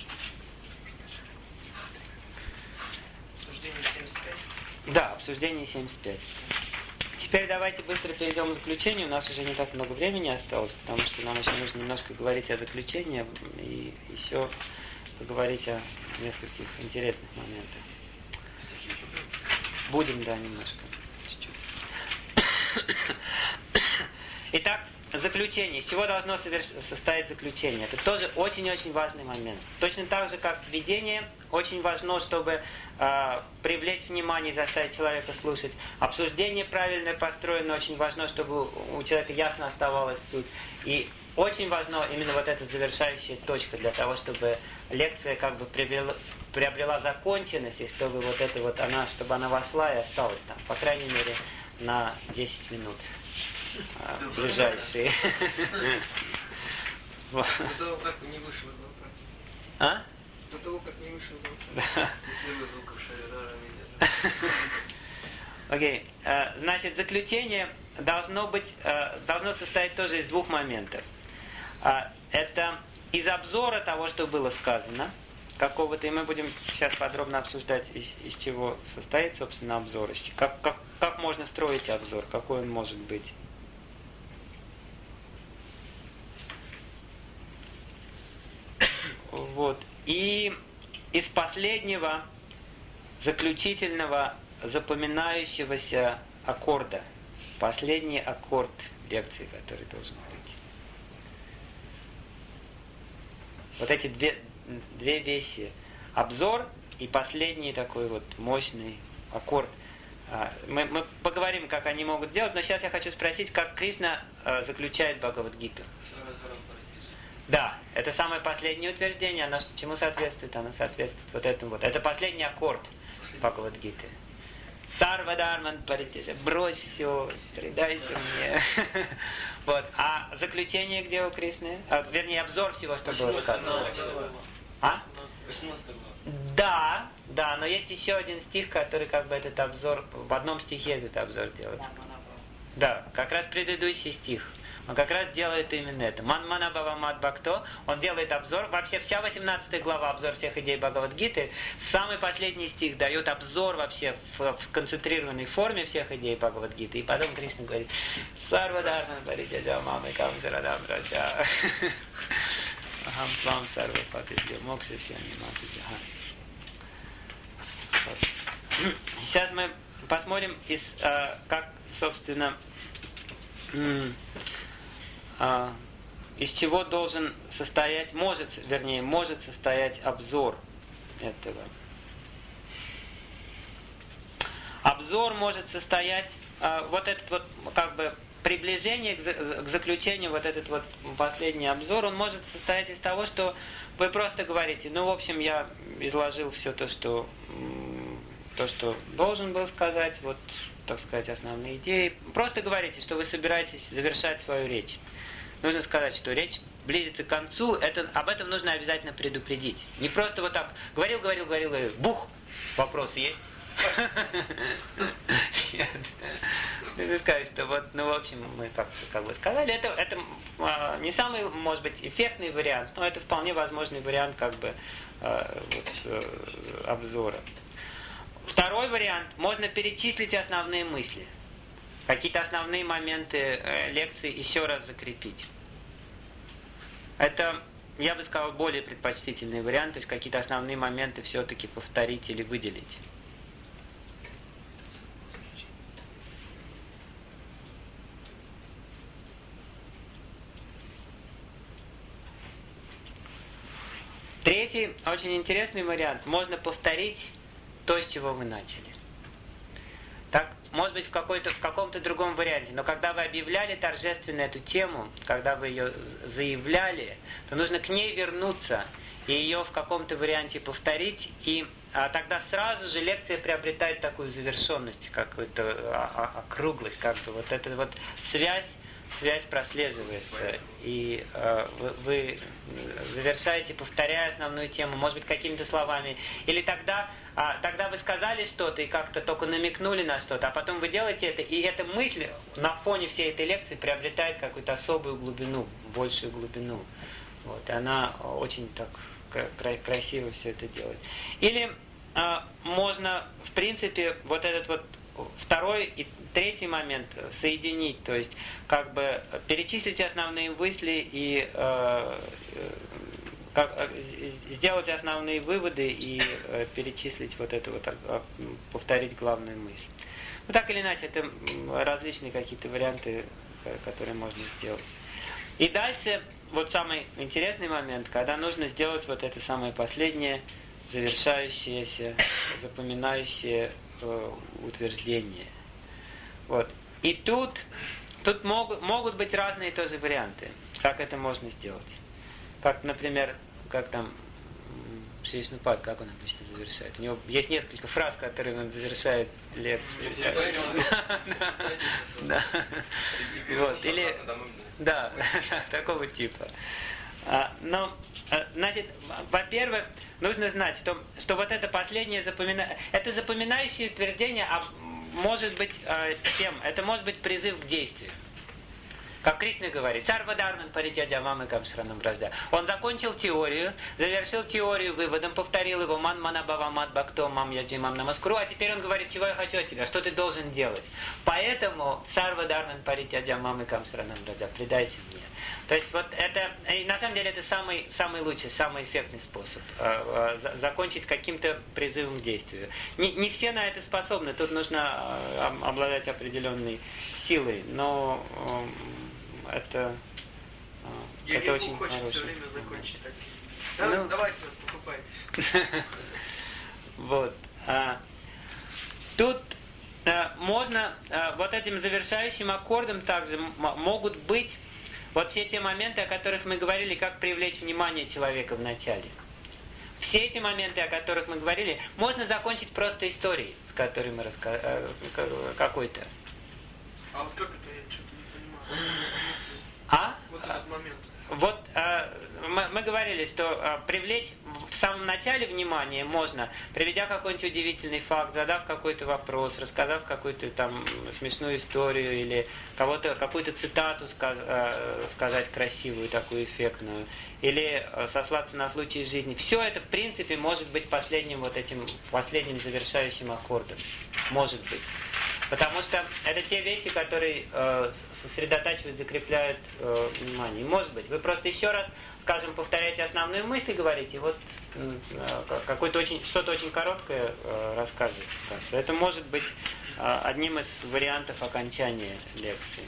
Обсуждение семьдесят пять? Да, обсуждение семьдесят пять. Теперь давайте быстро перейдем к заключению. У нас уже не так много времени осталось, потому что нам еще нужно немножко говорить о заключении и еще поговорить о нескольких интересных моментах. Будем, да, немножко. Чуть-чуть. Итак, заключение. Из чего должно состоять заключение? Это тоже очень-очень важный момент. Точно так же, как введение, очень важно, чтобы э, привлечь внимание и заставить человека слушать. Обсуждение правильно построено, очень важно, чтобы у человека ясно оставалась суть. И очень важно именно вот эта завершающая точка для того, чтобы лекция как бы приобрела, приобрела законченность, и чтобы вот это вот она, чтобы она вошла и осталась там, по крайней мере, на десять минут. Ближайшие. До того, как не вышел из вопрос. А? До того, как не вышел из вопрос. Первый звук в шаре видят. Окей. Значит, заключение должно быть, должно состоять тоже из двух моментов. Это из обзора того, что было сказано, какого-то, и мы будем сейчас подробно обсуждать, из, из чего состоит, собственно, обзор, как, как, как можно строить обзор, какой он может быть. Вот. И из последнего, заключительного, запоминающегося аккорда, последний аккорд лекции, который должен быть. Вот эти две, две вещи. Обзор и последний такой вот мощный аккорд. Мы, мы поговорим, как они могут делать, но сейчас я хочу спросить, как Кришна заключает Бхагавад-гиту. Да, это самое последнее утверждение, оно чему соответствует? Оно соответствует вот этому вот. Это последний аккорд Бхагавад-гиты. Сарвадарман паритеся, брось все, предайся мне. Вот. А заключение где у Кришны? А, вернее, обзор всего, что было сказано. А? Да, да, но есть еще один стих, который как бы этот обзор, в одном стихе этот обзор делает. Да, как раз предыдущий стих. Он как раз делает именно это. Ман мана бава мат бхакто. Он делает обзор. Вообще вся восемнадцатая глава, обзор всех идей Бхагавад-гиты. Самый последний стих дает обзор вообще в, в концентрированной форме всех идей Бхагавад-гиты. И потом Кришна говорит: Сарвадарман паритяджа мамы камсарадам раджа. Ахам плам сарва патидья мокса сяни масуджаха. Сейчас мы посмотрим, из, э, как, собственно, м- э, из чего должен состоять, может, вернее, может состоять обзор этого. Обзор может состоять, вот этот вот как бы приближение к заключению, вот этот вот последний обзор, он может состоять из того, что вы просто говорите, ну, в общем, я изложил все то, что, то, что должен был сказать, вот, так сказать, основные идеи. Просто говорите, что вы собираетесь завершать свою речь. Нужно сказать, что речь близится к концу, это, об этом нужно обязательно предупредить. Не просто вот так говорил, говорил, говорил, говорил, бух, вопросы есть? Нет. Нужно сказать, что вот, ну, в общем, мы как, как бы сказали, это, это а, не самый, может быть, эффектный вариант, но это вполне возможный вариант, как бы, а, вот, а, обзора. Второй вариант, можно перечислить основные мысли. Какие-то основные моменты э, лекции еще раз закрепить. Это, я бы сказал, более предпочтительный вариант, то есть какие-то основные моменты все-таки повторить или выделить. Третий, очень интересный вариант. Можно повторить то, с чего вы начали. Так, может быть, в, какой-то, в каком-то другом варианте. Но когда вы объявляли торжественно эту тему, когда вы ее заявляли, то нужно к ней вернуться и ее в каком-то варианте повторить. И а, тогда сразу же лекция приобретает такую завершенность, какую-то а, а, округлость, как бы вот эта вот связь. Связь прослеживается, и э, вы, вы завершаете, повторяя основную тему, может быть, какими-то словами. Или тогда, а, тогда вы сказали что-то и как-то только намекнули на что-то, а потом вы делаете это, и эта мысль на фоне всей этой лекции приобретает какую-то особую глубину, большую глубину. Вот, и она очень так кра- красиво все это делает. Или э, можно, в принципе, вот этот вот второй и третий момент соединить, то есть как бы перечислить основные мысли и э, как, сделать основные выводы и э, перечислить вот это вот, э, повторить главную мысль. Ну так или иначе, это различные какие-то варианты, которые можно сделать. И дальше, вот самый интересный момент, когда нужно сделать вот это самое последнее, завершающееся, запоминающее э, утверждение. Вот. И тут, тут могут, могут быть разные тоже варианты, как это можно сделать. Как, например, как там Шри Вишнупад, как он обычно завершает. У него есть несколько фраз, которые он завершает лекцию. Да. Вот. Или, да, такого типа. Но, значит, во-первых, нужно знать, что, что вот это последнее запомина... это запоминающее утверждение может быть э, тем, это может быть призыв к действию. Как Кришна говорит, царвадарнан паритяджа мамыкам шранам бражда. Он закончил теорию, завершил теорию выводом, повторил его ман мана бава мат бхакто мам яджи мам намаскуру, а теперь он говорит, чего я хочу от тебя, что ты должен делать. Поэтому царвадарнан паритяджа мамыкам шранам бражда, предайся мне. То есть вот это, и на самом деле это самый, самый лучший, самый эффектный способ э, э, закончить каким-то призывом к действию. Не, не все на это способны, тут нужно э, обладать определенной силой, но э, это, э, это очень хочет хороший. все время закончить так. Давай, ну, давайте, покупайте. Вот. А, тут а, можно а, вот этим завершающим аккордом также м- могут быть вот все те моменты, о которых мы говорили, как привлечь внимание человека в начале. Все эти моменты, о которых мы говорили, можно закончить просто историей, с которой мы рассказали, какой-то. А вот как это, я что-то не понимаю. А? Вот этот момент. Вот э, мы, мы говорили, что э, привлечь в самом начале внимание можно, приведя какой-нибудь удивительный факт, задав какой-то вопрос, рассказав какую-то там смешную историю или кого-то, какую-то цитату сказ, э, сказать красивую, такую эффектную, или э, сослаться на случай из жизни. Все это, в принципе, может быть последним вот этим, последним завершающим аккордом. Может быть. Потому что это те вещи, которые э, сосредотачивают, закрепляют э, внимание. И может быть, вы просто еще раз, скажем, повторяете основную мысль и говорите, вот э, какое-то очень, что-то очень короткое э, рассказываете. Это может быть э, одним из вариантов окончания лекции.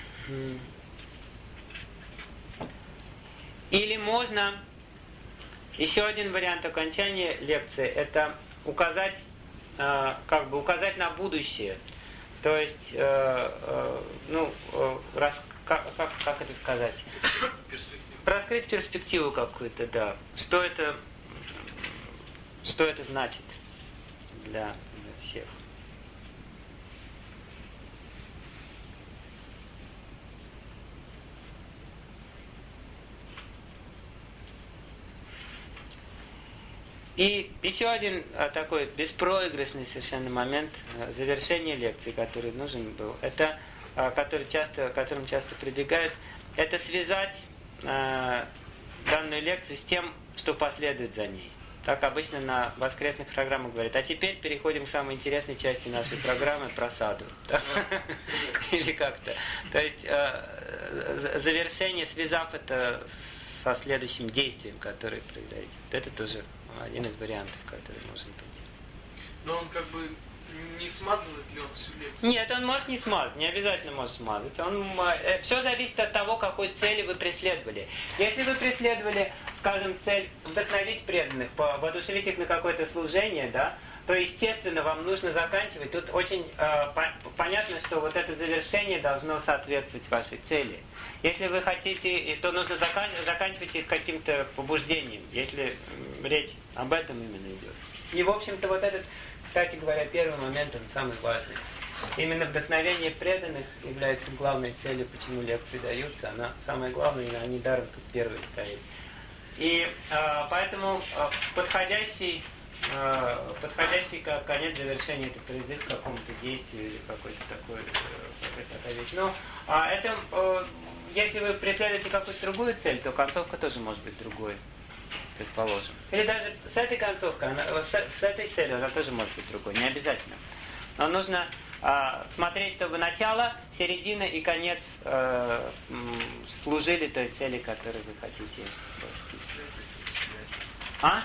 Или можно Еще один вариант окончания лекции – это указать, э, как бы указать на будущее. То есть, э, э, ну, э, рас, как, как, как это сказать? Перспективу. Раскрыть перспективу какую-то, да. Что это, что это значит для, для всех. И еще один а, такой беспроигрышный совершенно момент а, завершения лекции, который нужен был, это, а, который часто, к которым часто прибегают, это связать а, данную лекцию с тем, что последует за ней. Так обычно на воскресных программах говорят. А теперь переходим к самой интересной части нашей программы про саду. Или как-то. То есть завершение, связав это со следующим действием, которое произойдет. Это тоже один из вариантов, который может быть. Но он как бы не смазывает ли он всю лекцию? Нет, он может не смазать, не обязательно может смазать. Он, э, все зависит от того, какой цели вы преследовали. Если вы преследовали, скажем, цель вдохновить преданных, воодушевить их на какое-то служение, да, то, естественно, вам нужно заканчивать. Тут очень э, по понятно, что вот это завершение должно соответствовать вашей цели. Если вы хотите, то нужно закан заканчивать их каким-то побуждением, если э, речь об этом именно идет. И, в общем-то, вот этот, кстати говоря, первый момент, он самый важный. Именно вдохновение преданных является главной целью, почему лекции даются. Она самая главная, и они даром тут первой стоит. И э, поэтому э, подходящий, э, подходящий как конец завершения, это призыв к какому-то действию или какой-то такой, э, какой-то такая вещь. Но а это, э, если вы преследуете какую-то другую цель, то концовка тоже может быть другой, предположим. Или даже с этой концовкой, она, с, с этой целью она тоже может быть другой, не обязательно. Но нужно э, смотреть, чтобы начало, середина и конец э, служили той цели, которую вы хотите достичь. А?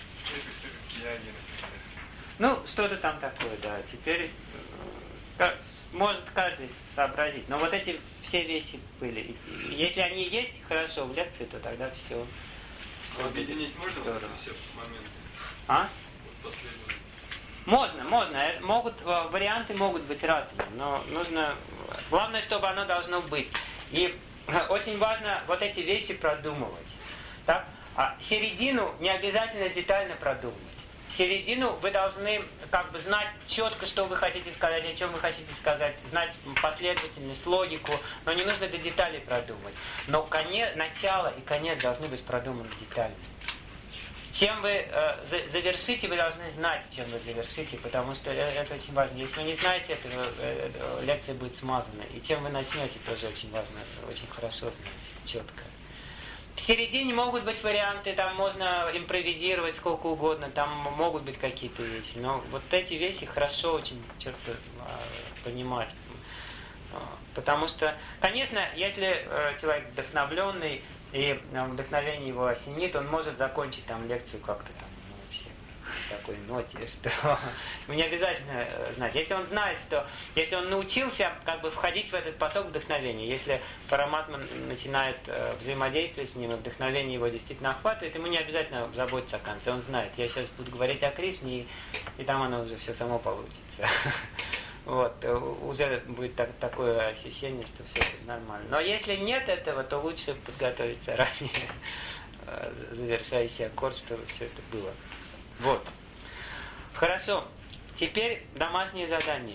Ну, что-то там такое, да. Теперь э, может каждый сообразить. Но вот эти все вещи были. И если они есть хорошо в лекции, то тогда все. все объединить можно вот эти все моменты? А? Вот последний. Можно, можно. Могут, варианты могут быть разные, но нужно... Главное, чтобы оно должно быть. И очень важно вот эти вещи продумывать. Так? А середину не обязательно детально продумывать. Середину вы должны как бы знать четко, что вы хотите сказать, о чем вы хотите сказать, знать последовательность, логику, но не нужно до деталей продумывать. Но конец, начало и конец должны быть продуманы детально. Чем вы э, завершите, вы должны знать, чем вы завершите, потому что это очень важно. Если вы не знаете этого, э, лекция будет смазана. И чем вы начнете, тоже очень важно, очень хорошо знать, четко. В середине могут быть варианты, там можно импровизировать сколько угодно, там могут быть какие-то вещи. Но вот эти вещи хорошо очень четко э, понимать. Потому что, конечно, если э, человек вдохновленный, и вдохновение его осенит, он может закончить там лекцию как-то там, ну, вообще, в такой ноте, что не обязательно знать. Если он знает, что, если он научился как бы входить в этот поток вдохновения, если Параматма начинает э, взаимодействовать с ним, и вдохновение его действительно охватывает, ему не обязательно заботиться о конце, он знает, я сейчас буду говорить о Кришне, и, и там оно уже все само получится. Вот, уже будет так, такое ощущение, что все нормально. Но если нет этого, то лучше подготовиться ранее, завершающий аккорд, чтобы все это было. Вот. Хорошо. Теперь домашнее задание.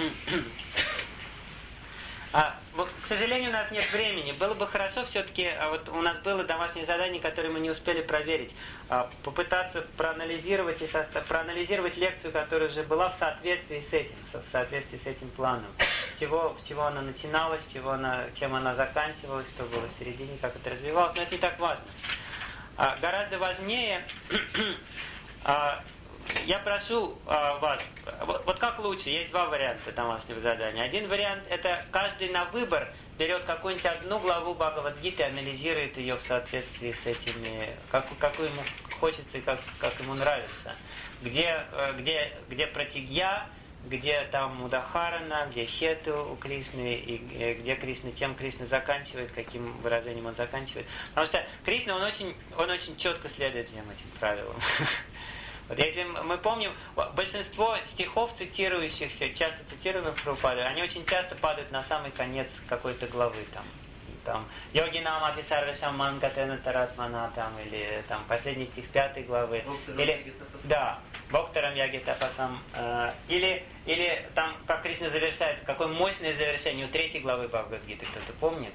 А, вот, к сожалению, у нас нет времени. Было бы хорошо все-таки, а вот у нас было домашнее задание, которое мы не успели проверить. А, попытаться проанализировать, и состав, проанализировать лекцию, которая уже была в соответствии с этим, в соответствии с этим планом. С чего, с чего она начиналась, с чего она, чем она заканчивалась, что было в середине, как это развивалось. Но это не так важно. А, гораздо важнее... а, Я прошу а, вас, вот, вот как лучше, есть два варианта домашнего задания. Один вариант, это каждый на выбор берет какую-нибудь одну главу Бхагавад-гиты и анализирует ее в соответствии с этими, как, какую ему хочется и как, как ему нравится. Где, где, где пратигья, где там Удахарана, где Хету у Кришны, и где Кришна, тем Кришна заканчивает, каким выражением он заканчивает. Потому что Кришна, он очень, он очень четко следует всем этим правилам. Вот если мы помним, большинство стихов, цитирующихся, часто цитируемых Прабхупадой, они очень часто падают на самый конец какой-то главы. Там, там Йоги Нама Писарвашам Мангатена Таратмана, там, или там последний стих пятой главы. Или, да, Боктарам Ягитапасам. Э, или, или там, как Кришна завершает, какое мощное завершение у третьей главы Бхагавад-гиты, кто-то помнит?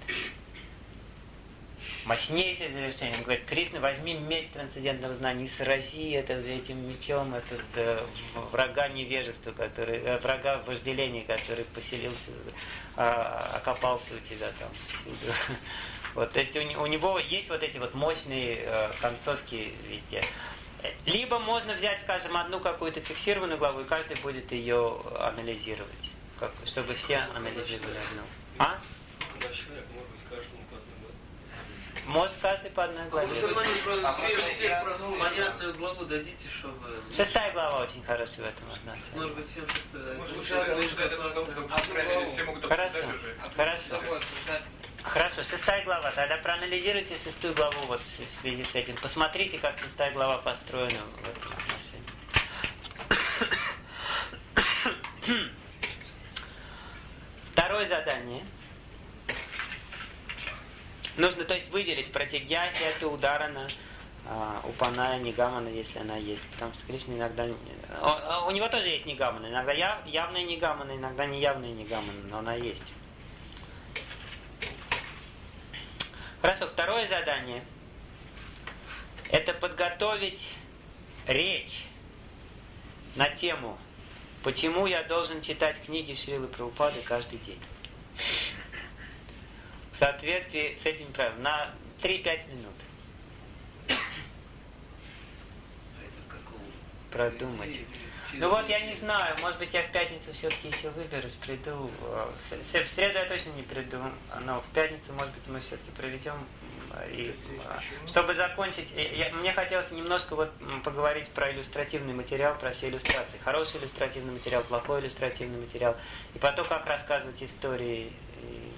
Мощнейшее завершение. Он говорит: Кришна, возьми меч трансцендентного знания и срази это, этим мечом этот, э, врага невежества, который, э, врага вожделения, который поселился, э, окопался у тебя там всюду. Вот, то есть у, у него есть вот эти вот мощные э, концовки везде. Либо можно взять, скажем, одну какую-то фиксированную главу, и каждый будет ее анализировать, как, чтобы все анализировали одну. А? Может, каждый по одной главе. Вы все равно не просто всех понятную главу дадите, чтобы... Шестая глава очень хорошая в этом отношении. Может быть, всем шестая. Хорошо, хорошо. Хорошо, шестая глава. Тогда проанализируйте шестую главу вот в связи с этим. Посмотрите, как шестая глава построена в этом отношении. Второе задание. Нужно, то есть, выделить пратигья, хету, ударана, упаная, нигамана, если она есть. Потому что Кришна иногда... У, у него тоже есть нигамана. Иногда яв, явная нигамана, иногда неявная нигамана, но она есть. Хорошо, второе задание. Это подготовить речь на тему, почему я должен читать книги Шрилы Прабхупады каждый день. В соответствии с этим правилом. На три-пять минут. Продумать. Ну вот я не знаю, может быть я в пятницу все-таки еще выберусь, приду. В среду я точно не приду, но в пятницу, может быть, мы все-таки проведем. И, чтобы закончить, я, мне хотелось немножко вот поговорить про иллюстративный материал, про все иллюстрации. Хороший иллюстративный материал, плохой иллюстративный материал. И потом как рассказывать истории. И...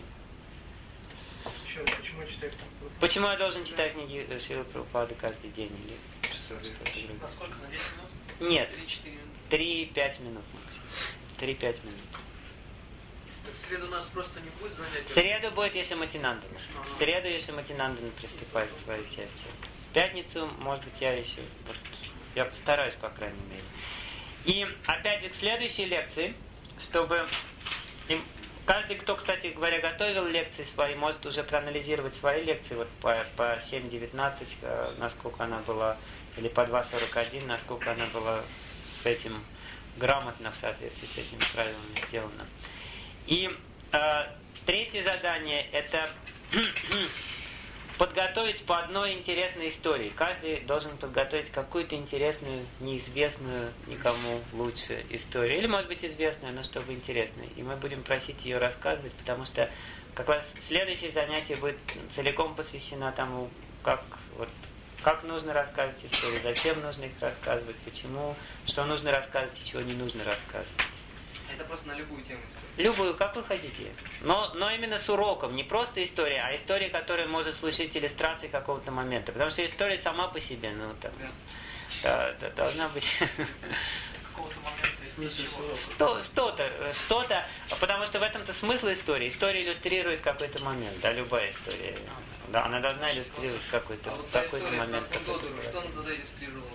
Почему, почему я читаю книги? Почему я должен читать книги Шрилы Прабхупады каждый день? Или на сколько? На десять минут? Нет. три-четыре минуты. три-пять минут максимум. три-пять минут. Так в среду у нас просто не будет занятий? В среду будет Яшаматинандана. В среду Яшаматинандана приступает к своей части. В пятницу, может быть, я еще... Вот, я постараюсь, по крайней мере. И опять же к следующей лекции, чтобы... Им, каждый, кто, кстати говоря, готовил лекции свои, может уже проанализировать свои лекции вот по, по семь девятнадцать, насколько она была, или по два сорок один, насколько она была с этим грамотно в соответствии с этими правилами сделана. И э, третье задание – это подготовить по одной интересной истории. Каждый должен подготовить какую-то интересную, неизвестную никому лучше историю. Или, может быть, известную, но чтобы интересную. И мы будем просить ее рассказывать, потому что как раз следующее занятие будет целиком посвящено тому, как, вот, как нужно рассказывать истории, зачем нужно их рассказывать, почему, что нужно рассказывать и чего не нужно рассказывать. Это просто на любую тему истории. Любую, как вы хотите. Но, но именно с уроком. Не просто история, а история, которая может служить иллюстрацией какого-то момента. Потому что история сама по себе, ну, там, да. Да, да, должна быть... Какого-то момента, из чего? Что, что-то, что-то, потому что в этом-то смысл истории. История иллюстрирует какой-то момент, да, любая история. Да, она должна иллюстрировать какой-то, а вот какой-то история момент. Про Додору, что она тогда иллюстрировала?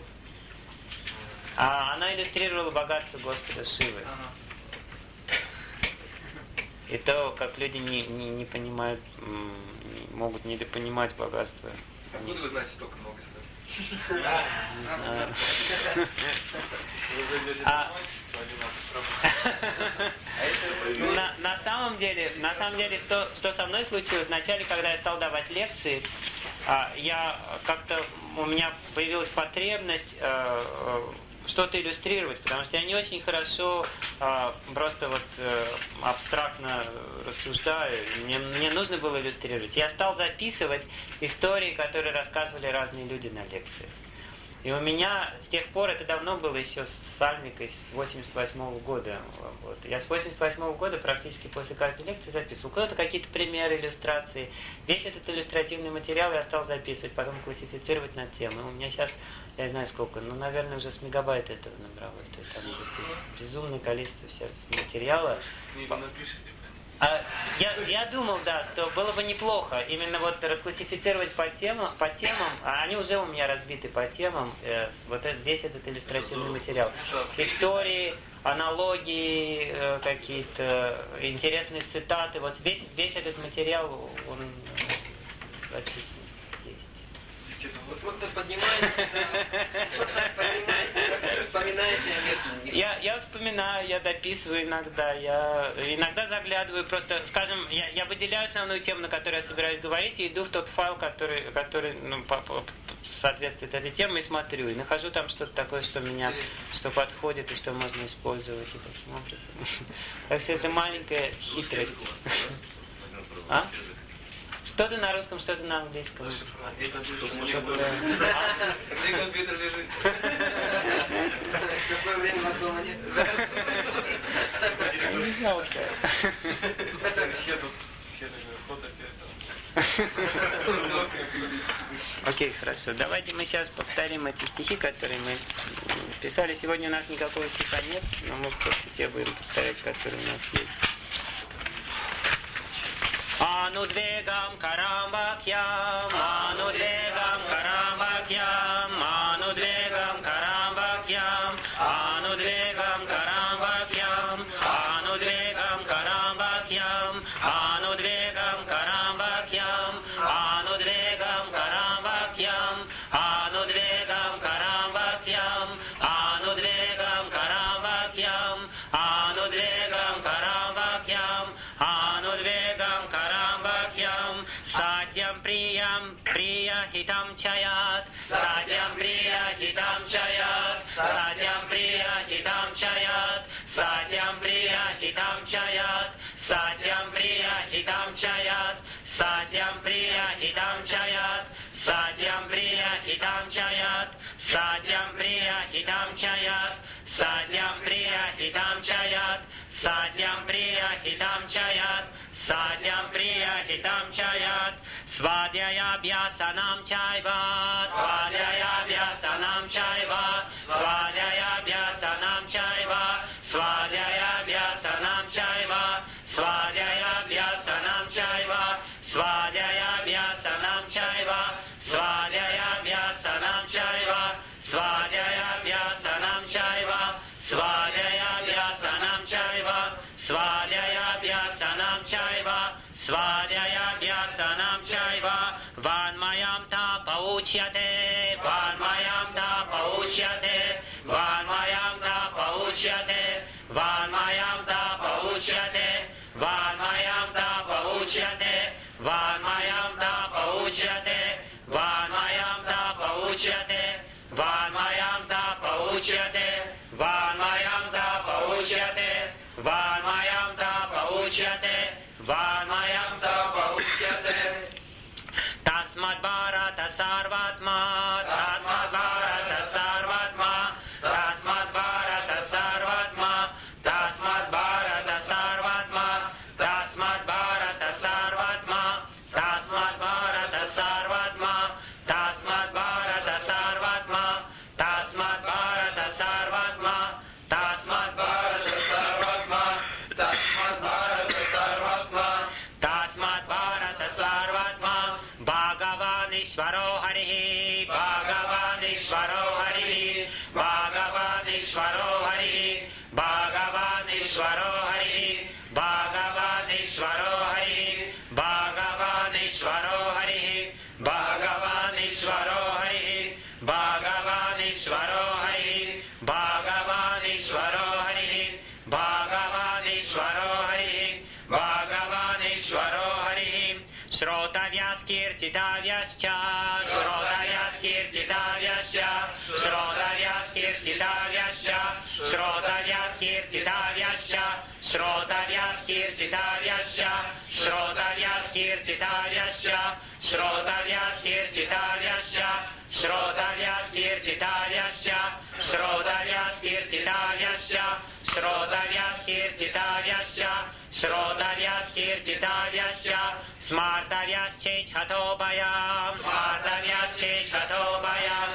А она иллюстрировала богатство Господа Шивы. Ага. И то, как люди не, не, не понимают, не, могут недопонимать богатство. Откуда вы знаете столько много историй? Не знаю. А, на, на самом деле, на самом деле, что, что со мной случилось, вначале, когда я стал давать лекции, я как-то, у меня появилась потребность что-то иллюстрировать, потому что я не очень хорошо а, просто вот э, абстрактно рассуждаю. Мне, мне нужно было иллюстрировать. Я стал записывать истории, которые рассказывали разные люди на лекциях. И у меня с тех пор, это давно было еще с сальмикой, с восемьдесят восьмого года. Вот. Я с восемьдесят восьмого года практически после каждой лекции записывал. Кто-то какие-то примеры, иллюстрации. Весь этот иллюстративный материал я стал записывать, потом классифицировать на темы. У меня сейчас, я не знаю сколько, ну, наверное, уже с мегабайта этого набралось. То есть там безумное количество всего материала. Книгу напишите. А, я, я думал, да, что было бы неплохо именно вот расклассифицировать по темам, по темам, а они уже у меня разбиты по темам, э, вот этот, весь этот иллюстративный материал. Истории, аналогии, э, какие-то интересные цитаты, вот весь, весь этот материал, он записан. Вы просто поднимаете, просто поднимаете, вспоминаете. Я, я вспоминаю, я дописываю иногда, я иногда заглядываю, просто, скажем, я, я выделяю основную тему, на которой я собираюсь говорить, и иду в тот файл, который, который ну, по, по, соответствует этой теме, и смотрю, и нахожу там что-то такое, что меня, что подходит, и что можно использовать, и таким образом. Так что это маленькая хитрость. А? Что-то на русском, что-то на английском. А где компьютер? Где компьютер лежит? Какое время вас дома нет? Не жалко. Окей, хорошо. Давайте мы сейчас повторим эти стихи, которые мы писали. Сегодня у нас никакого стиха нет, но мы просто те будем повторять, которые у нас есть. Anudvegam karambhakyam, anudvegam karambhakyam, anudvegam karambhakyam, anudvegam karambhakyam, anudvegam karambhakyam, anudvegam karambhakyam, anudvegam karambhakyam, anudvegam karambhakyam, anudvegam karambhakyam, anudvegam karambhakyam, anudvegam karambhakyam, satyam priyam priya hitam chayat, satyam priya hitam chayat, satyam priya hitam chayat, satyam priya hitam chayat, satyam priya hitam chayat, satyam priya hitam chayat, satyam priya hitam chayat, satyam priya hitam chayat, satyam priya hitam chayat, satyam priya hitam chayat, satyam priya hitam chayat, svadhyaya abhyasanam chaiva, svadhyaya abhyasanam chaiva, svadhyaya abhyasanam chaiva, svadhyaya abhyasanam chaiva, svadhyaya abhyasanam chaiva, svadhyaya abhyasanam chaiva, svadhyaya abhyasanam chaiva, svadhyaya abhyasanam chaiva, svadhyaya abhyasanam chaiva, svadhyaya abhyasanam chaiva, svadhyaya abhyasanam chaiva, vanmayam ta pauchyate, vanmayam ta pauchyate, vanmayam ta pauchyate, vanmayam ta pauchyate, vanmayam ta pauchyate, vanmayam ta pauchyate, vanmayam ta pauchyate, vanmayam ta pauchyate, vanmayam ta pauchyate, vanmayam ta pauchyate, vanmayam ta pauchyate. Tasmad Bharata Sarvatma, Tasmad Bharata Sarvatma, Tasmad Bharata Sarvatma, Tasmad Bharata Sarvatma, Tasmad Bharata Sarvatma, Tasmad Bharata Sarvatma, Tasmad Bharata Sarvatma, Tasmad Bharata Sarvatma, Tasmad Bharata Sarvatma, Tasmad Bharata Sarvatma, Tasmad Bharata Sarvatma, Bhagavan Ishvaro Harihi, Bhagavan Ishvaro Harihi, Bhagavan Ishvaro Harihi, Bhagavan Ishvaro Harihi, Bhagavan Ishvaro Harihi, Bhagavan Ishvaro Harihi, Bhagavan Ishvaro Harihi, Bhagavan Ishvaro Harihi, Bhagavan Ishvaro Harihi, Bhagavan Ishvaro Harihi, Bhagavan Ishvaro Harihi, Shrotavyas Kirtitavyascha, Shrotavyas Kirtitavyascha, Shrotavyas Kirtitavyascha, Shrotavyas Kirtitavyascha, Shrotavyas Kirtitavyascha, Shrotavyas Kirtitavyascha, Shrotavyas Kirtitavyascha, Shrotavyas Kirtitavyascha, Bhayam Svatanyat Shishvato Bhayam